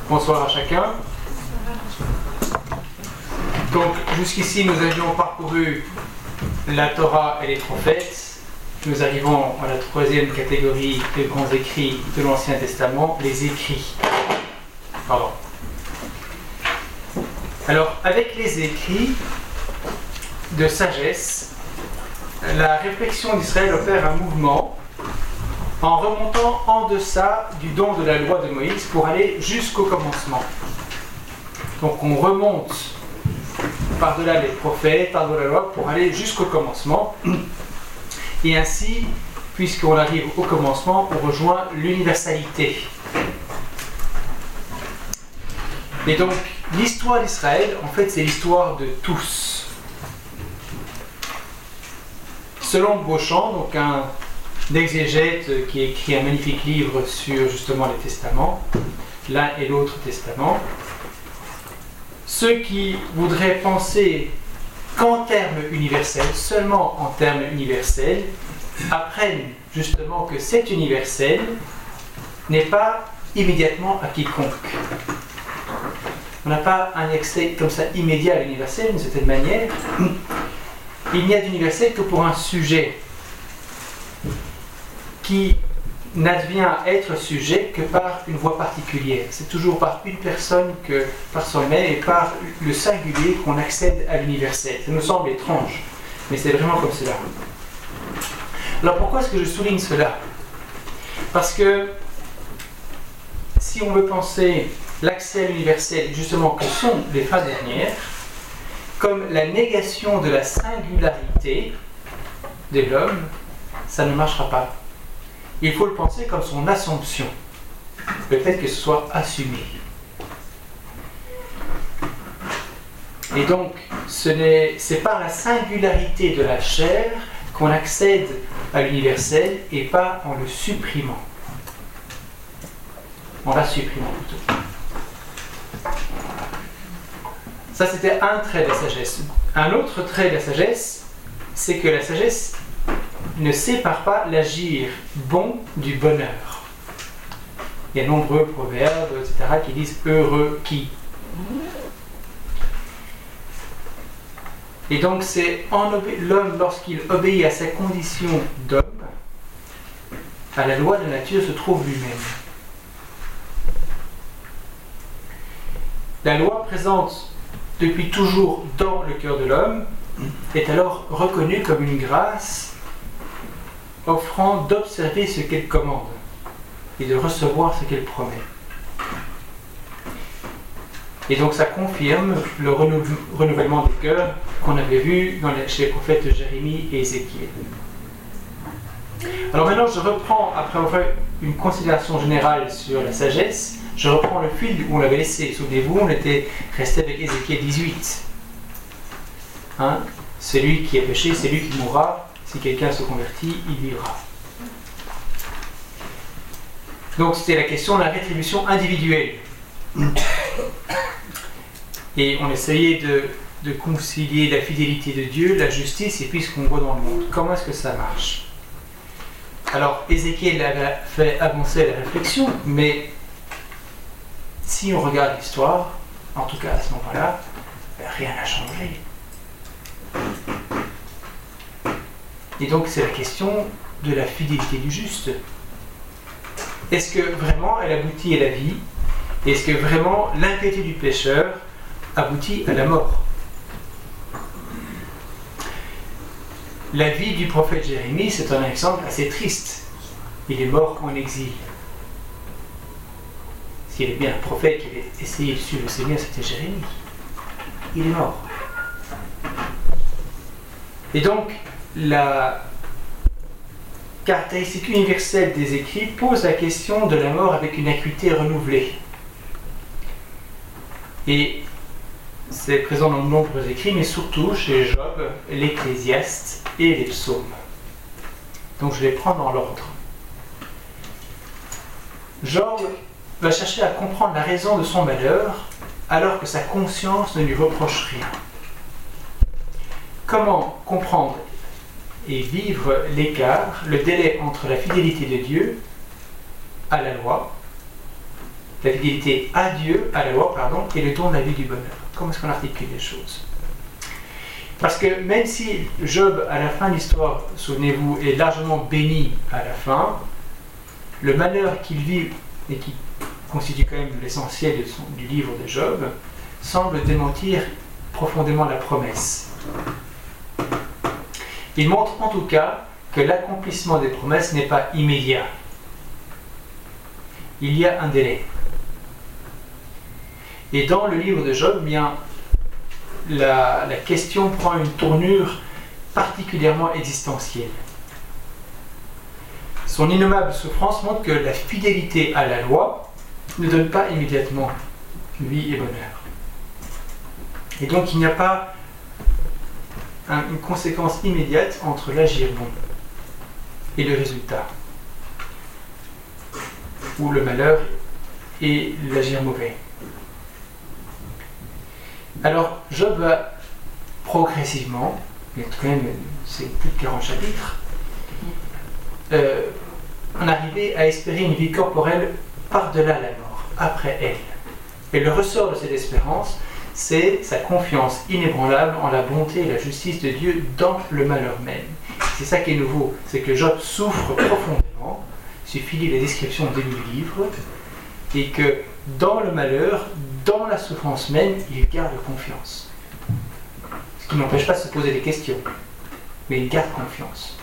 Bonsoir à chacun. Donc jusqu'ici nous avions parcouru la Torah et les prophètes. Nous arrivons à la troisième catégorie des grands écrits de l'Ancien Testament, les écrits. Pardon. Alors avec les écrits de sagesse, la réflexion d'Israël opère un mouvement en remontant en deçà du don de la loi de Moïse pour aller jusqu'au commencement. Donc on remonte par-delà les prophètes, par-delà la loi, pour aller jusqu'au commencement. Et ainsi, puisqu'on arrive au commencement, on rejoint l'universalité. Et donc, l'histoire d'Israël, en fait, c'est l'histoire de tous. Selon Beauchamp, donc un exégète qui a écrit un magnifique livre sur justement les testaments, l'un et l'autre testament, ceux qui voudraient penser qu'en termes universels, seulement en termes universels, apprennent justement que cet universel n'est pas immédiatement à quiconque. On n'a pas un accès comme ça immédiat à l'universel d'une certaine manière. Il n'y a d'universel que pour un sujet qui n'advient à être sujet que par une voie particulière. C'est toujours par une personne, que par soi-même et par le singulier qu'on accède à l'universel. Ça nous semble étrange, mais c'est vraiment comme cela. Alors pourquoi est-ce que je souligne cela? Parce que si on veut penser l'accès à l'universel, justement, que sont les fins dernières, comme la négation de la singularité de l'homme, ça ne marchera pas. Il faut le penser comme son assomption, le fait que ce soit assumé. Et donc, c'est par la singularité de la chair qu'on accède à l'universel et pas en le supprimant. En la supprimant plutôt. Ça, c'était un trait de la sagesse. Un autre trait de la sagesse, c'est que la sagesse ne sépare pas l'agir bon du bonheur. Il y a nombreux proverbes, etc., qui disent « heureux qui ». Et donc c'est l'homme, lorsqu'il obéit à sa condition d'homme, à la loi de la nature se trouve lui-même. La loi présente depuis toujours dans le cœur de l'homme est alors reconnue comme une grâce offrant d'observer ce qu'elle commande et de recevoir ce qu'elle promet. Et donc ça confirme le renouvellement des cœurs qu'on avait vu chez les prophètes Jérémie et Ézéchiel. Alors maintenant je reprends, après avoir fait une considération générale sur la sagesse, je reprends le fil où on l'avait laissé. Souvenez-vous, on était resté avec Ézéchiel 18. Celui qui a péché, c'est lui qui mourra. Si quelqu'un se convertit, il vivra. Donc c'était la question de la rétribution individuelle. Et on essayait de concilier la fidélité de Dieu, la justice et puis ce qu'on voit dans le monde. Comment est-ce que ça marche? Alors Ézéchiel avait fait avancer la réflexion, mais si on regarde l'histoire, en tout cas à ce moment-là, rien n'a changé. Et donc c'est la question de la fidélité du juste. Est-ce que vraiment elle aboutit à la vie? Est-ce que vraiment l'impiété du pécheur aboutit à la mort? La vie du prophète Jérémie, c'est un exemple assez triste. Il est mort en exil. S'il y avait bien un prophète qui avait essayé de suivre le Seigneur, c'était Jérémie. Il est mort. Et donc, la caractéristique universelle des écrits pose la question de la mort avec une acuité renouvelée. Et c'est présent dans de nombreux écrits, mais surtout chez Job, l'Ecclésiaste et les psaumes. Donc je les prends dans l'ordre. Job va chercher à comprendre la raison de son malheur alors que sa conscience ne lui reproche rien. Comment comprendre et vivre l'écart, le délai entre la fidélité de Dieu à la loi la fidélité à Dieu, à la loi, pardon, et le don de la vie du bonheur. Comment est-ce qu'on articule les choses? Parce que même si Job, à la fin de l'histoire, souvenez-vous, est largement béni à la fin, le malheur qu'il vit, et qui constitue quand même l'essentiel du livre de Job, semble démentir profondément la promesse. Il montre en tout cas que l'accomplissement des promesses n'est pas immédiat. Il y a un délai. Et dans le livre de Job, bien, la question prend une tournure particulièrement existentielle. Son innommable souffrance montre que la fidélité à la loi ne donne pas immédiatement vie et bonheur. Et donc il n'y a pas une conséquence immédiate entre l'agir bon et le résultat, ou le malheur et l'agir mauvais. Alors Job va progressivement, mais quand même c'est plus de 40 chapitres, en arriver à espérer une vie corporelle par-delà la mort, après elle. Et le ressort de cette espérance, c'est sa confiance inébranlable en la bonté et la justice de Dieu dans le malheur même. C'est ça qui est nouveau, c'est que Job souffre profondément, il suffit de lire les descriptions au début du livre, et que dans le malheur, dans la souffrance même, il garde confiance. Ce qui n'empêche pas de se poser des questions, mais il garde confiance.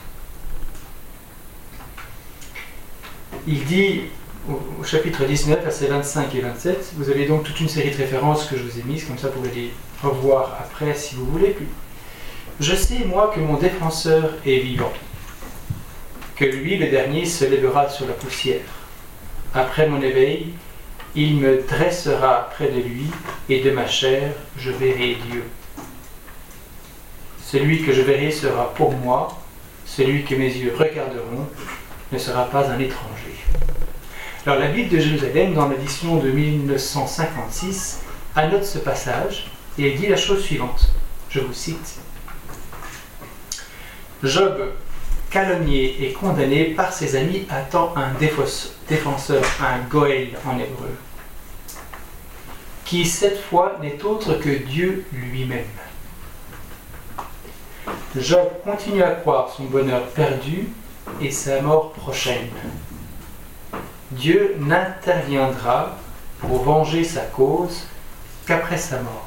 Il dit au chapitre 19, versets 25 et 27, vous avez donc toute une série de références que je vous ai mises, comme ça vous pouvez les revoir après si vous voulez. Je sais, moi, que mon défenseur est vivant, que lui, le dernier, se lèvera sur la poussière. Après mon éveil, il me dressera près de lui, et de ma chair, je verrai Dieu. Celui que je verrai sera pour moi, celui que mes yeux regarderont ne sera pas un étranger. Alors la Bible de Jérusalem, dans l'édition de 1956, annote ce passage et elle dit la chose suivante. Je vous cite. Job, calomnié et condamné par ses amis, attend un défenseur, un Goël en hébreu, qui cette fois n'est autre que Dieu lui-même. Job continue à croire son bonheur perdu et sa mort prochaine. Dieu n'interviendra pour venger sa cause qu'après sa mort.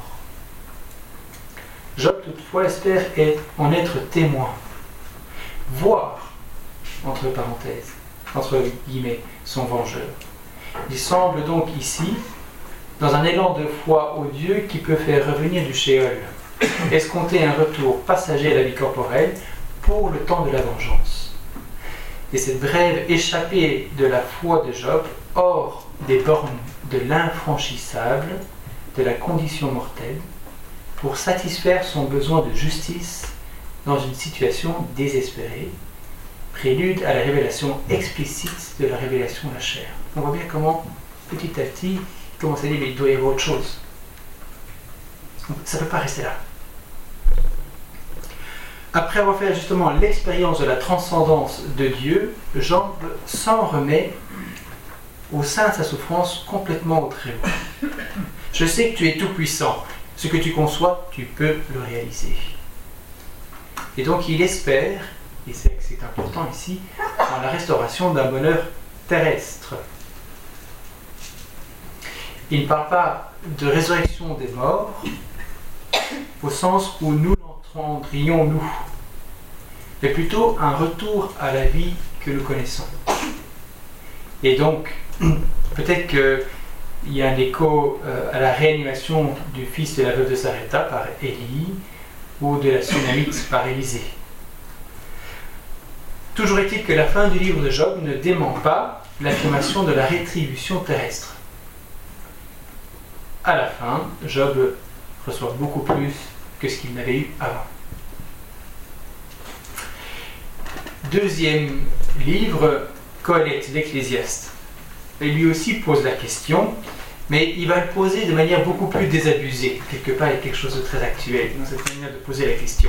Job toutefois espère en être témoin, voir, entre parenthèses, entre guillemets, son vengeur. Il semble donc ici, dans un élan de foi au Dieu qui peut faire revenir du Sheol, escompter un retour passager à la vie corporelle pour le temps de la vengeance. Et cette brève échappée de la foi de Job, hors des bornes de l'infranchissable, de la condition mortelle, pour satisfaire son besoin de justice dans une situation désespérée, prélude à la révélation explicite de la révélation de la chair. On voit bien comment, petit à petit, il commence à dire mais il doit y avoir autre chose. Ça ne peut pas rester là. Après avoir fait justement l'expérience de la transcendance de Dieu, Job s'en remet au sein de sa souffrance complètement au Très-Haut. Je sais que tu es tout-puissant. Ce que tu conçois, tu peux le réaliser. Et donc il espère, et c'est important ici, dans la restauration d'un bonheur terrestre. Il ne parle pas de résurrection des morts, au sens où nous l'entendrions nous, mais plutôt un retour à la vie que nous connaissons. Et donc, peut-être qu'il y a un écho à la réanimation du fils de la veuve de Sarepta par Élie, ou de la Sunamite par Élisée. Toujours est-il que la fin du livre de Job ne dément pas l'affirmation de la rétribution terrestre. À la fin, Job reçoit beaucoup plus que ce qu'il n'avait eu avant. Deuxième livre, Qoheleth, l'Ecclésiaste. Et lui aussi pose la question, mais il va le poser de manière beaucoup plus désabusée. Quelque part, il y a quelque chose de très actuel dans cette manière de poser la question.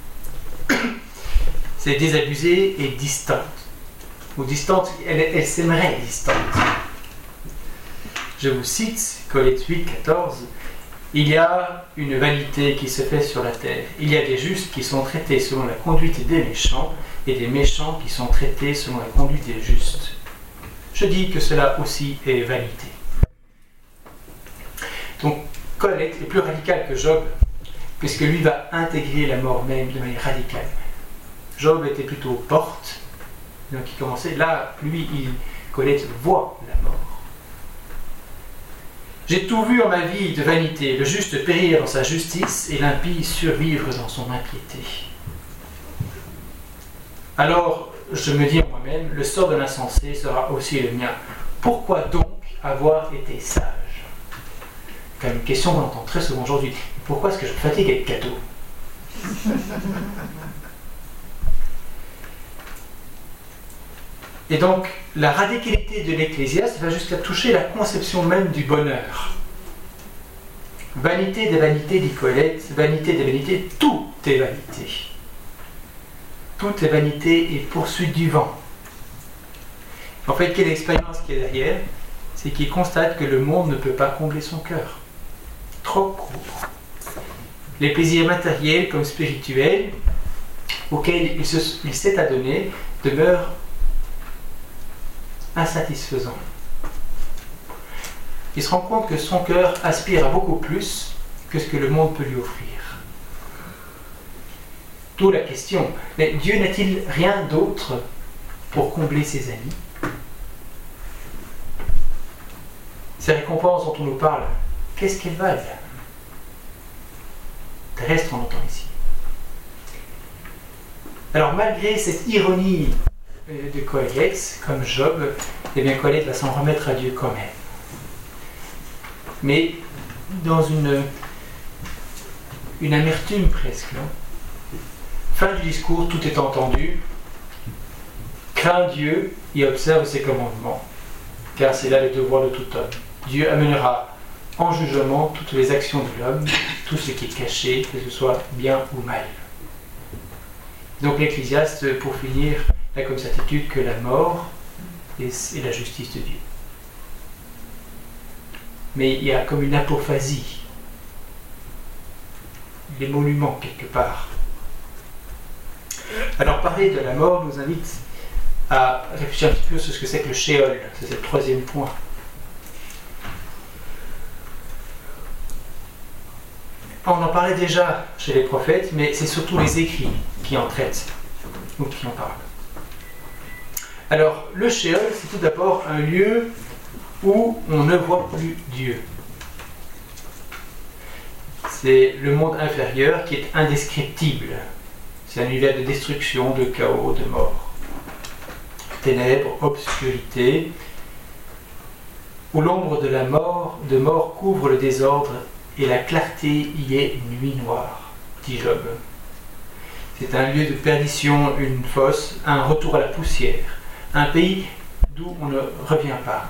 C'est désabusé et distante. Ou distante, elle s'aimerait distante. Je vous cite Colette 8, 14. Il y a une vanité qui se fait sur la terre. Il y a des justes qui sont traités selon la conduite des méchants et des méchants qui sont traités selon la conduite des justes. Je dis que cela aussi est vanité. Donc Colette est plus radical que Job, puisque lui va intégrer la mort même de manière radicale. Job était plutôt porte, donc il commençait. Là, lui, Colette voit la mort. J'ai tout vu en ma vie de vanité, le juste périr dans sa justice et l'impie survivre dans son impiété. Alors, je me dis à moi-même, le sort de l'insensé sera aussi le mien. Pourquoi donc avoir été sage? C'est quand même une question qu'on entend très souvent aujourd'hui. Pourquoi est-ce que je me fatigue avec cadeau? Et donc, la radicalité de l'Ecclésiaste va jusqu'à toucher la conception même du bonheur. Vanité des vanités, dit Colette, vanité des vanités, tout est vanité. Tout est vanité et poursuite du vent. En fait, quelle expérience qu'il y a derrière? C'est qu'il constate que le monde ne peut pas combler son cœur. Trop court. Les plaisirs matériels comme spirituels auxquels il s'est adonné demeurent insatisfaisant. Il se rend compte que son cœur aspire à beaucoup plus que ce que le monde peut lui offrir. D'où la question, mais Dieu n'a-t-il rien d'autre pour combler ses amis? Ces récompenses dont on nous parle, qu'est-ce qu'elles valent? Terrestre, on entend ici. Alors malgré cette ironie de Colette, comme Job, eh bien Colette va s'en remettre à Dieu quand même. Mais dans une amertume presque. Non? Fin du discours, tout est entendu. Crains Dieu et observe ses commandements, car c'est là le devoir de tout homme. Dieu amènera en jugement toutes les actions de l'homme, tout ce qui est caché, que ce soit bien ou mal. Donc l'Ecclésiaste, pour finir, a comme certitude que la mort est la justice de Dieu. Mais il y a comme une apophasie, l'émolument quelque part. Alors parler de la mort nous invite à réfléchir un petit peu sur ce que c'est que le Sheol, c'est le troisième point. On en parlait déjà chez les prophètes, mais c'est surtout les écrits qui en traitent, ou qui en parlent. Alors, le Sheol, c'est tout d'abord un lieu où on ne voit plus Dieu. C'est le monde inférieur qui est indescriptible. C'est un univers de destruction, de chaos, de mort. Ténèbres, obscurité, où l'ombre de la mort couvre le désordre et la clarté y est nuit noire, dit Job. C'est un lieu de perdition, une fosse, un retour à la poussière, un pays d'où on ne revient pas.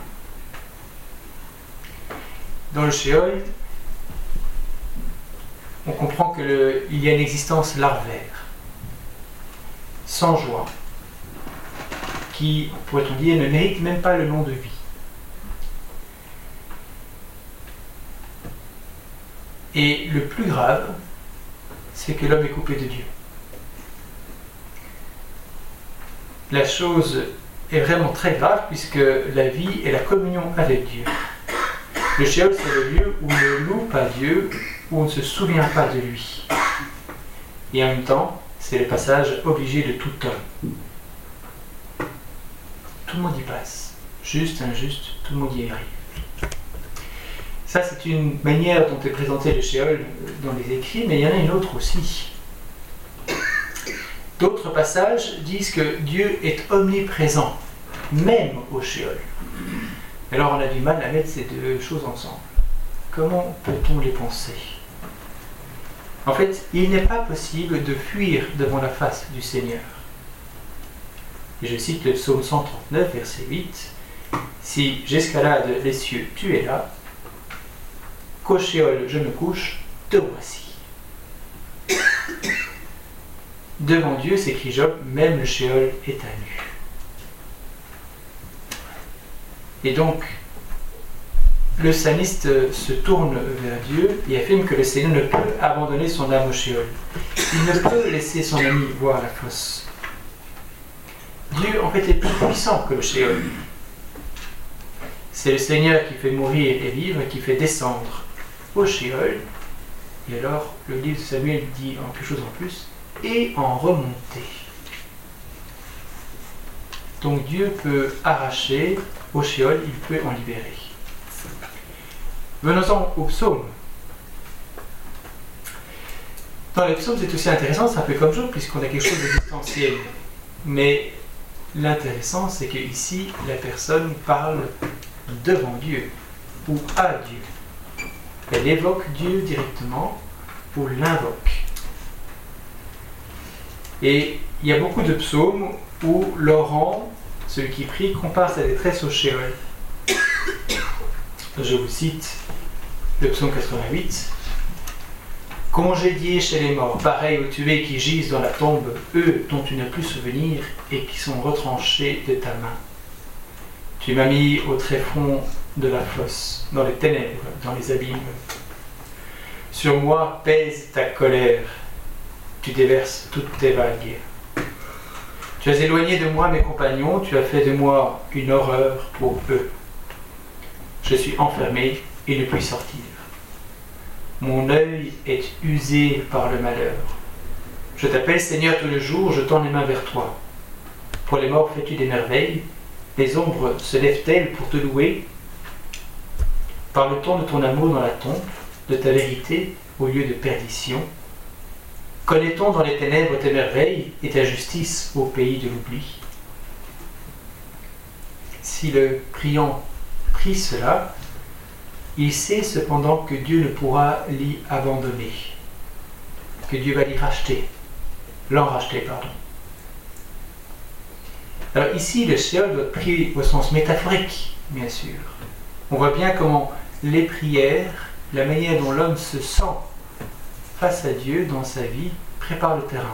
Dans le Sheol, on comprend qu'il y a une existence larvaire, sans joie, qui, pourrait-on dire, ne mérite même pas le nom de vie. Et le plus grave, c'est que l'homme est coupé de Dieu. La chose est vraiment très grave puisque la vie est la communion avec Dieu. Le Sheol, c'est le lieu où on ne loue pas Dieu, où on ne se souvient pas de lui. Et en même temps, c'est le passage obligé de tout homme. Tout le monde y passe. Juste, injuste, tout le monde y arrive. Ça, c'est une manière dont est présenté le Sheol dans les écrits, mais il y en a une autre aussi. D'autres passages disent que Dieu est omniprésent, même au Sheol. Alors on a du mal à mettre ces deux choses ensemble. Comment peut-on les penser? En fait, il n'est pas possible de fuir devant la face du Seigneur. Et je cite le psaume 139, verset 8. « Si j'escalade les cieux, tu es là. Qu'au Sheol je me couche, te voici. » Devant Dieu, s'écrit Job, même le Sheol est à nu. Et donc, le psalmiste se tourne vers Dieu et affirme que le Seigneur ne peut abandonner son âme au Sheol. Il ne peut laisser son ami voir la fosse. Dieu, en fait, est plus puissant que le Sheol. C'est le Seigneur qui fait mourir et vivre, qui fait descendre au Sheol. Et alors, le livre de Samuel dit en quelque chose en plus, et en remonter. Donc Dieu peut arracher au Sheol, il peut en libérer. Venons-en au psaume. Dans les psaumes, c'est aussi intéressant, c'est un peu comme Job, puisqu'on a quelque chose d'existentiel. Mais l'intéressant, c'est qu'ici, la personne parle devant Dieu, ou à Dieu. Elle évoque Dieu directement, ou l'invoque. Et il y a beaucoup de psaumes où Laurent, celui qui prie, compare sa détresse au Sheol. Je vous cite le psaume 88. Congédiés chez les morts, pareils aux tués qui gisent dans la tombe, eux dont tu n'as plus souvenir et qui sont retranchés de ta main. Tu m'as mis au tréfonds de la fosse, dans les ténèbres, dans les abîmes. Sur moi pèse ta colère, tu déverses toutes tes vagues. Tu as éloigné de moi mes compagnons, tu as fait de moi une horreur pour eux. Je suis enfermé et ne puis sortir. Mon œil est usé par le malheur. Je t'appelle Seigneur tout le jour, je tends les mains vers toi. Pour les morts fais-tu des merveilles? Les ombres se lèvent-elles pour te louer? Parle-t-on de ton amour dans la tombe, de ta vérité au lieu de perdition? Connaît-on dans les ténèbres tes merveilles et ta justice au pays de l'oubli? Si le priant prie cela, il sait cependant que Dieu ne pourra l'y abandonner, que Dieu va l'en racheter, pardon. Alors ici, le Sheol doit être pris au sens métaphorique, bien sûr. On voit bien comment les prières, la manière dont l'homme se sent face à Dieu dans sa vie, prépare le terrain.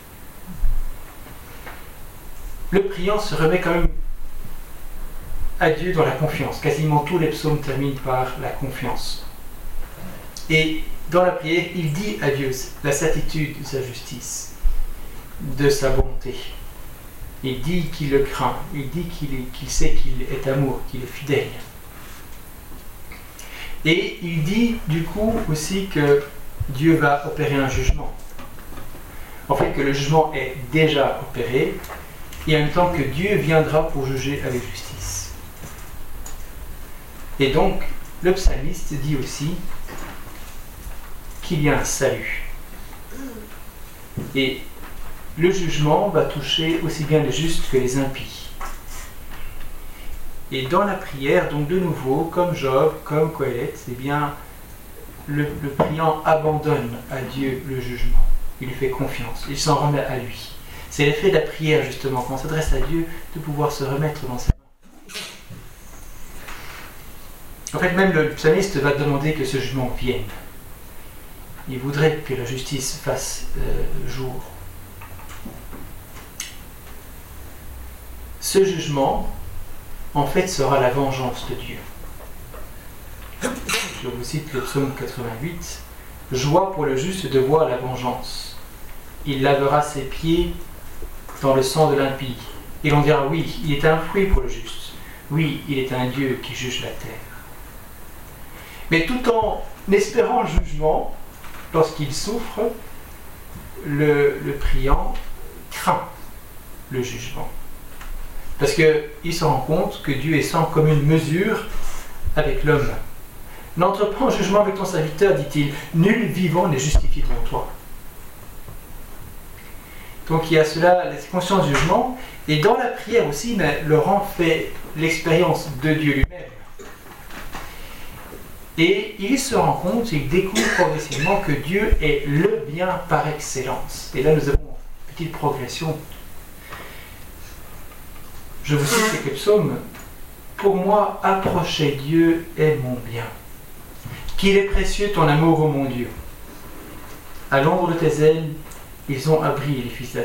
Le priant se remet quand même à Dieu dans la confiance. Quasiment tous les psaumes terminent par la confiance. Et dans la prière, il dit à Dieu la certitude de sa justice, de sa bonté. Il dit qu'il le craint, il dit qu'il sait qu'il est amour, qu'il est fidèle. Et il dit du coup aussi que Dieu va opérer un jugement. En fait, que le jugement est déjà opéré, et en même temps que Dieu viendra pour juger avec justice. Et donc, le psalmiste dit aussi qu'il y a un salut. Et le jugement va toucher aussi bien les justes que les impies. Et dans la prière, donc de nouveau, comme Job, comme Coëlette, eh bien, le priant abandonne à Dieu le jugement. Il lui fait confiance, il s'en remet à lui. C'est l'effet de la prière, justement, quand on s'adresse à Dieu, de pouvoir se remettre dans sa main. En fait, même le psalmiste va demander que ce jugement vienne. Il voudrait que la justice fasse jour. Ce jugement, en fait, sera la vengeance de Dieu. Je vous cite le psaume 88. « Joie pour le juste de voir la vengeance. Il lavera ses pieds dans le sang de l'impie. Et l'on dira, oui, il est un fruit pour le juste. Oui, il est un Dieu qui juge la terre. » Mais tout en espérant le jugement, lorsqu'il souffre, le priant craint le jugement. Parce qu'il se rend compte que Dieu est sans commune mesure avec l'homme. « N'entre pas en jugement avec ton serviteur, dit-il, nul vivant n'est justifié devant toi. » Donc il y a cela, la conscience du jugement, et dans la prière aussi, Laurent fait l'expérience de Dieu lui-même. Et il se rend compte, il découvre progressivement que Dieu est le bien par excellence. Et là nous avons une petite progression. Je vous cite quelques psaumes. « Pour moi, approcher Dieu est mon bien. Qu'il est précieux ton amour, ô mon Dieu. À l'ombre de tes ailes, ils ont abri les fils d'Adam. »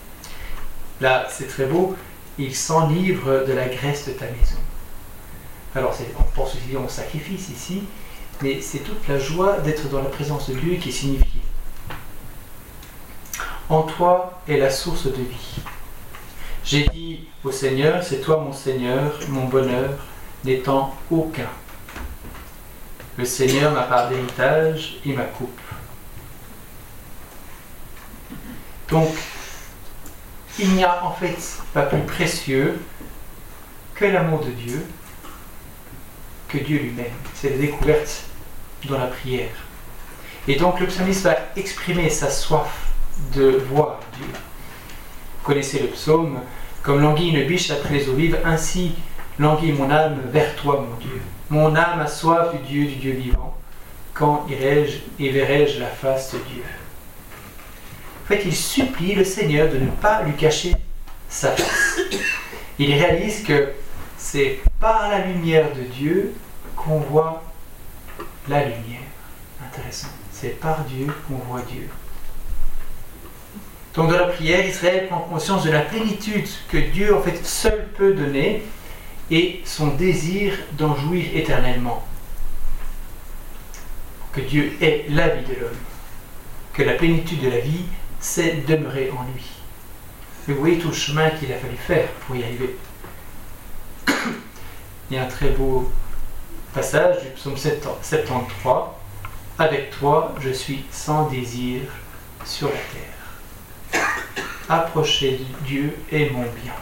Là, c'est très beau. « Ils s'enivrent de la graisse de ta maison. » Alors on pense aussi au sacrifice ici, mais c'est toute la joie d'être dans la présence de Dieu qui est signifiée. En toi est la source de vie. J'ai dit au Seigneur, c'est toi mon Seigneur, mon bonheur n'étant aucun. Le Seigneur ma part d'héritage et ma coupe. Donc, il n'y a en fait pas plus précieux que l'amour de Dieu, que Dieu lui-même. C'est la découverte dans la prière. Et donc le psalmiste va exprimer sa soif de voir Dieu. Vous connaissez le psaume, comme l'anguille une biche après les eaux vives, ainsi languit mon âme vers toi, mon Dieu. Mon âme a soif du Dieu vivant. Quand irai-je et verrai-je la face de Dieu? En fait, il supplie le Seigneur de ne pas lui cacher sa face. Il réalise que c'est par la lumière de Dieu qu'on voit la lumière. Intéressant. C'est par Dieu qu'on voit Dieu. Donc dans la prière, Israël prend conscience de la plénitude que Dieu en fait seul peut donner et son désir d'en jouir éternellement. Que Dieu est la vie de l'homme. Que la plénitude de la vie, c'est demeurer en lui. Et vous voyez tout le chemin qu'il a fallu faire pour y arriver. Il y a un très beau passage du psaume 73. Avec toi, je suis sans désir sur la terre. Approcher de Dieu est mon bien.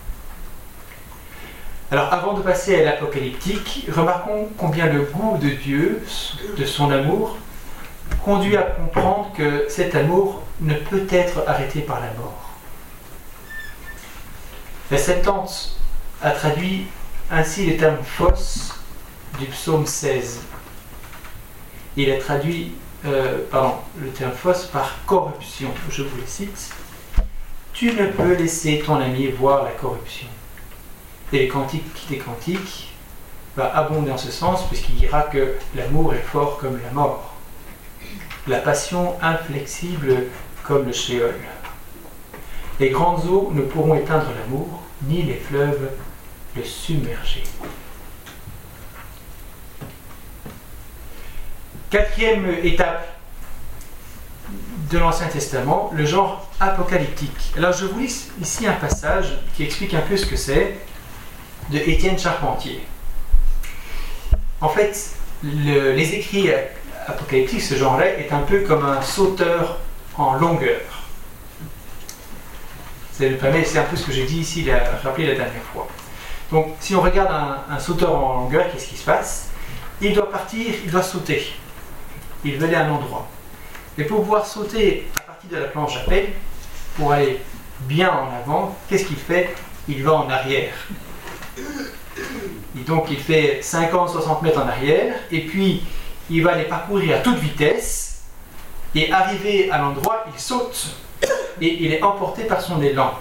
Alors, avant de passer à l'apocalyptique, remarquons combien le goût de Dieu, de son amour, conduit à comprendre que cet amour ne peut être arrêté par la mort. La Septante a traduit ainsi les termes fausses du psaume 16. Il a traduit le terme fausse par corruption. Je vous le cite. Tu ne peux laisser ton ami voir la corruption. Et les Cantiques des Cantiques va abonder en ce sens, puisqu'il dira que l'amour est fort comme la mort. La passion inflexible comme le Sheol. Les grandes eaux ne pourront éteindre l'amour, ni les fleuves le submerger. Quatrième étape de l'Ancien Testament, le genre apocalyptique. Alors je vous lis ici un passage qui explique un peu ce que c'est, de Étienne Charpentier. En fait, les écrits apocalyptiques, ce genre-là, est un peu comme un sauteur en longueur. C'est un peu ce que j'ai dit ici, rappelé la dernière fois. Donc, si on regarde un sauteur en longueur, qu'est-ce qui se passe? Il doit partir, il doit sauter. Il veut aller à un endroit. Et pour pouvoir sauter à partir de la planche à pelle, pour aller bien en avant, qu'est-ce qu'il fait? Il va en arrière. Et donc il fait 50-60 mètres en arrière, et puis il va les parcourir à toute vitesse, et arrivé à l'endroit, il saute, et il est emporté par son élan.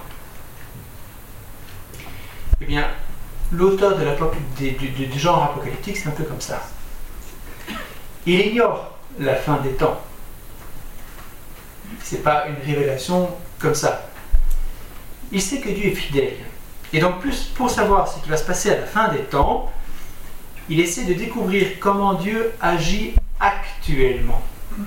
Eh bien, l'auteur du genre apocalyptique, c'est un peu comme ça. Il ignore la fin des temps. C'est pas une révélation comme ça. Il sait que Dieu est fidèle. Et donc, pour savoir ce qui va se passer à la fin des temps, il essaie de découvrir comment Dieu agit actuellement.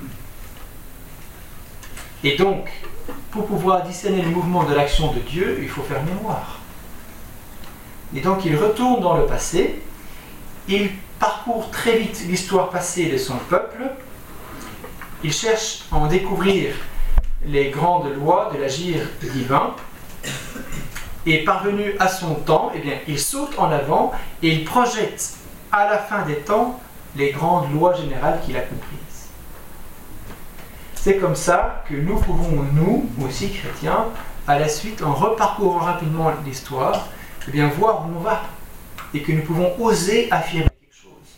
Et donc, pour pouvoir discerner le mouvement de l'action de Dieu, il faut faire mémoire. Et donc, il retourne dans le passé, il parcourt très vite l'histoire passée de son peuple, il cherche à en découvrir les grandes lois de l'agir divin, et parvenu à son temps, eh bien, il saute en avant et il projette à la fin des temps les grandes lois générales qu'il a comprises. C'est comme ça que nous pouvons, nous aussi chrétiens, à la suite, en reparcourant rapidement l'histoire, eh bien, voir où on va et que nous pouvons oser affirmer quelque chose.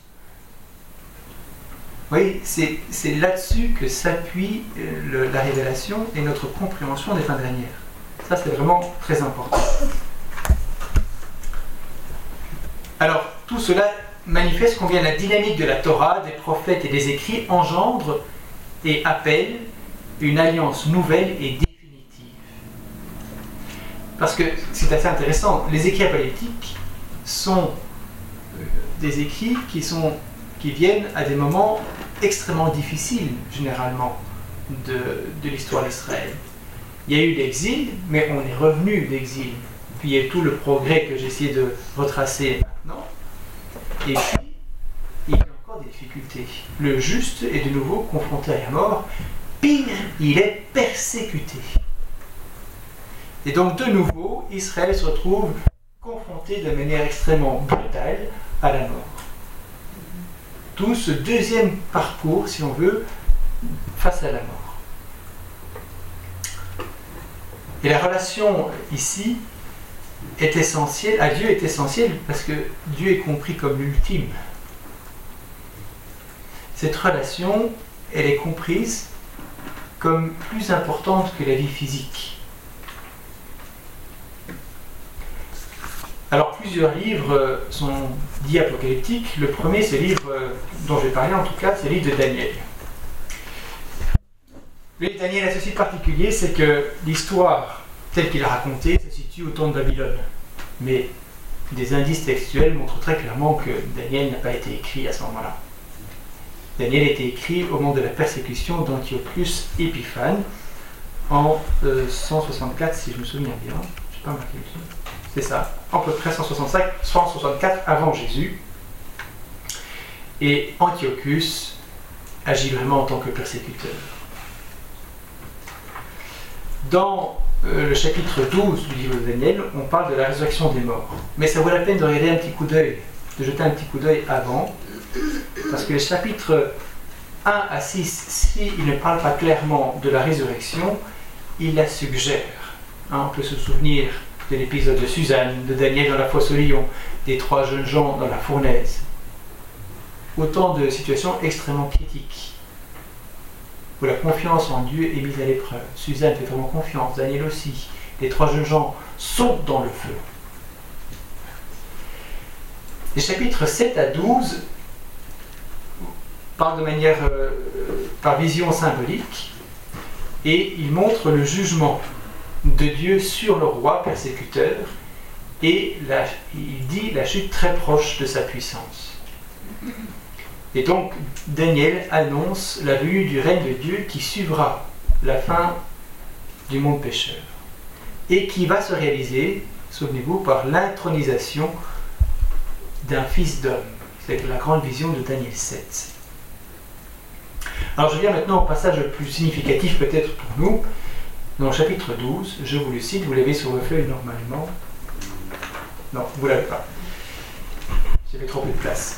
Vous voyez, c'est là-dessus que s'appuie la révélation et notre compréhension des fins dernières. Ça, c'est vraiment très important. Alors, tout cela manifeste combien la dynamique de la Torah, des prophètes et des écrits engendre et appelle une alliance nouvelle et définitive. Parce que c'est assez intéressant, les écrits apocalyptiques sont des écrits qui viennent à des moments extrêmement difficiles, généralement, de l'histoire d'Israël. Il y a eu l'exil, mais on est revenu d'exil. Puis il y a tout le progrès que j'ai essayé de retracer maintenant. Et puis, il y a encore des difficultés. Le juste est de nouveau confronté à la mort. Pire, il est persécuté. Et donc, de nouveau, Israël se retrouve confronté de manière extrêmement brutale à la mort. Tout ce deuxième parcours, si on veut, face à la mort. Et la relation ici est essentielle, à Dieu est essentielle parce que Dieu est compris comme l'ultime. Cette relation, elle est comprise comme plus importante que la vie physique. Alors, plusieurs livres sont dits apocalyptiques. Le premier, c'est le livre dont je vais parler en tout cas, c'est le livre de Daniel. Le livre de Daniel a ceci de particulier, c'est que l'histoire telle qu'il a racontée se situe au temps de Babylone. Mais des indices textuels montrent très clairement que Daniel n'a pas été écrit à ce moment-là. Daniel a été écrit au moment de la persécution d'Antiochus Épiphane en 164, si je me souviens bien. Je n'ai pas marqué ici. C'est ça, à peu près 164 avant Jésus. Et Antiochus agit vraiment en tant que persécuteur. Dans le chapitre 12 du livre de Daniel, on parle de la résurrection des morts. Mais ça vaut la peine de regarder un petit coup d'œil, de jeter un petit coup d'œil avant, parce que les chapitres 1 à 6, s'il ne parle pas clairement de la résurrection, il la suggère. On peut se souvenir de l'épisode de Suzanne, de Daniel dans la fosse aux lions, des 3 jeunes gens dans la fournaise. Autant de situations extrêmement critiques, où la confiance en Dieu est mise à l'épreuve. Suzanne fait vraiment confiance, Daniel aussi. Les 3 jeunes gens sautent dans le feu. Les chapitres 7 à 12 parlent de manière, par vision symbolique, et ils montrent le jugement de Dieu sur le roi persécuteur, et il dit la chute très proche de sa puissance. Et donc Daniel annonce la venue du règne de Dieu qui suivra la fin du monde pécheur et qui va se réaliser, souvenez-vous, par l'intronisation d'un fils d'homme. C'est la grande vision de Daniel 7. Alors je viens maintenant au passage le plus significatif peut-être pour nous. Dans le chapitre 12, je vous le cite, vous l'avez sur vos feuilles normalement. Non, vous ne l'avez pas. J'avais trop peu de place.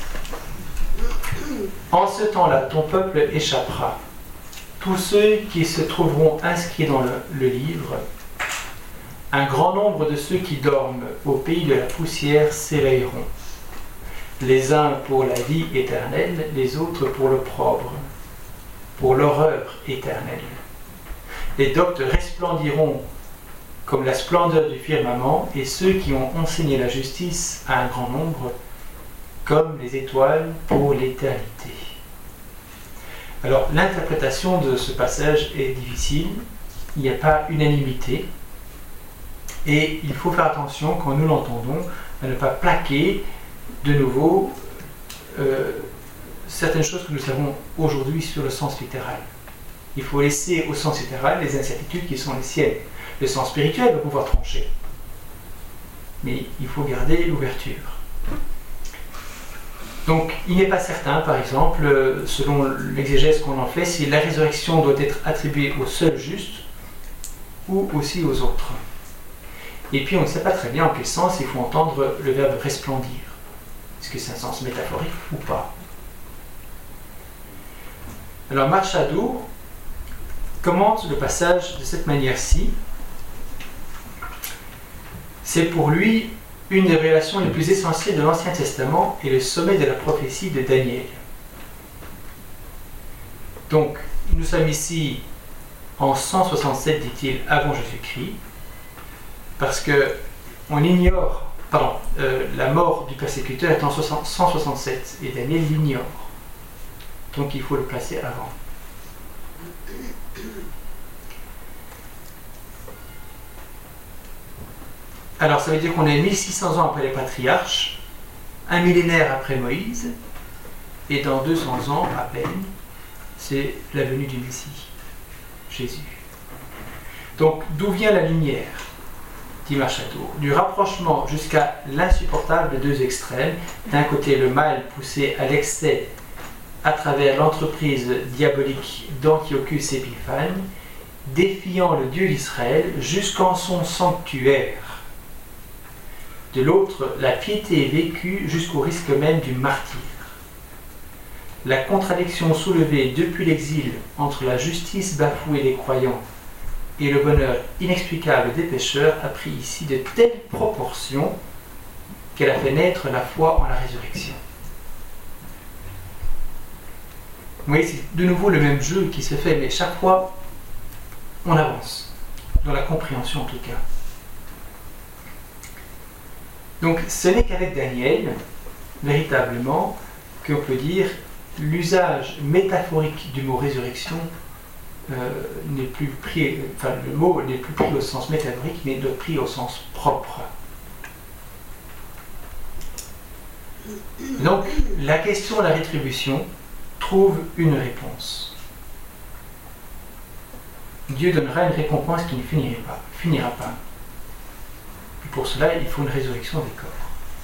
En ce temps-là, ton peuple échappera. Tous ceux qui se trouveront inscrits dans le livre, un grand nombre de ceux qui dorment au pays de la poussière s'éveilleront. Les uns pour la vie éternelle, les autres pour l'opprobre, pour l'horreur éternelle. Les doctes resplendiront comme la splendeur du firmament, et ceux qui ont enseigné la justice à un grand nombre, comme les étoiles pour l'éternité. Alors, l'interprétation de ce passage est difficile, il n'y a pas unanimité, et il faut faire attention, quand nous l'entendons, à ne pas plaquer de nouveau certaines choses que nous savons aujourd'hui sur le sens littéral. Il faut laisser au sens littéral les incertitudes qui sont les siennes. Le sens spirituel va pouvoir trancher, mais il faut garder l'ouverture. Donc, il n'est pas certain, par exemple, selon l'exégèse qu'on en fait, si la résurrection doit être attribuée au seul juste ou aussi aux autres. Et puis, on ne sait pas très bien en quel sens il faut entendre le verbe resplendir. Est-ce que c'est un sens métaphorique ou pas? Alors, Machado commente le passage de cette manière-ci. C'est pour lui une des révélations les plus essentielles de l'Ancien Testament et le sommet de la prophétie de Daniel. Donc, nous sommes ici en 167, dit-il, avant Jésus-Christ, parce que on ignore, la mort du persécuteur est en 167, et Daniel l'ignore. Donc il faut le placer avant. Alors ça veut dire qu'on est 1600 ans après les patriarches, un millénaire après Moïse, et dans 200 ans à peine, c'est la venue du Messie, Jésus. Donc, d'où vient la lumière, dit Marchatour? Du rapprochement jusqu'à l'insupportable de deux extrêmes. D'un côté, le mal poussé à l'excès à travers l'entreprise diabolique d'Antiochus Épiphane, défiant le Dieu d'Israël jusqu'en son sanctuaire. De l'autre, la piété vécue jusqu'au risque même du martyre. La contradiction soulevée depuis l'exil entre la justice bafouée des croyants et le bonheur inexplicable des pécheurs a pris ici de telles proportions qu'elle a fait naître la foi en la résurrection. Vous voyez, c'est de nouveau le même jeu qui se fait, mais chaque fois, on avance, dans la compréhension en tout cas. Donc, ce n'est qu'avec Daniel, véritablement, qu'on peut dire l'usage métaphorique du mot résurrection n'est plus pris, enfin le mot n'est plus pris au sens métaphorique, mais pris au sens propre. Donc, la question de la rétribution trouve une réponse. Dieu donnera une récompense qui ne finira pas. Et pour cela, il faut une résurrection des corps.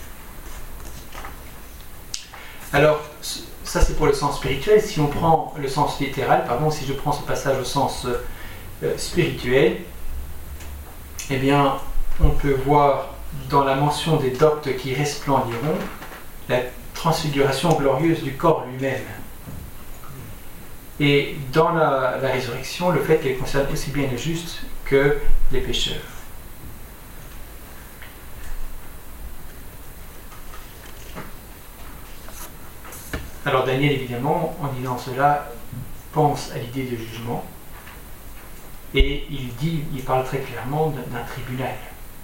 Alors, ça c'est pour le sens spirituel. Si on prend le sens littéral, si je prends ce passage au sens spirituel, eh bien, on peut voir dans la mention des doctes qui resplendiront la transfiguration glorieuse du corps lui-même. Et dans la résurrection, le fait qu'elle concerne aussi bien les justes que les pécheurs. Alors Daniel, évidemment, en disant cela, pense à l'idée de jugement, et il parle très clairement d'un tribunal.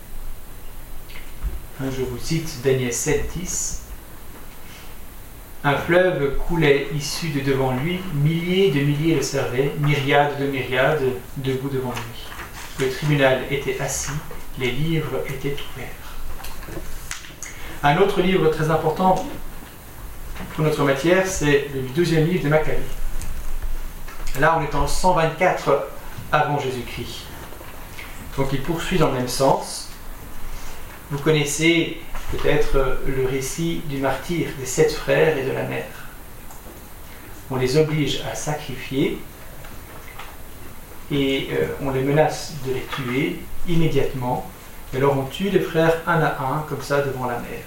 Je vous cite Daniel 7,10. Un fleuve coulait issu de devant lui, milliers de milliers le servaient, myriades de myriades debout devant lui. Le tribunal était assis, les livres étaient ouverts. Un autre livre très important pour notre matière, c'est le deuxième livre de Maccabée. Là, on est en 124 avant Jésus-Christ. Donc il poursuit dans le même sens. Vous connaissez peut-être le récit du martyre des 7 frères et de la mère. On les oblige à sacrifier et on les menace de les tuer immédiatement. Et alors on tue les frères un à un, comme ça, devant la mère.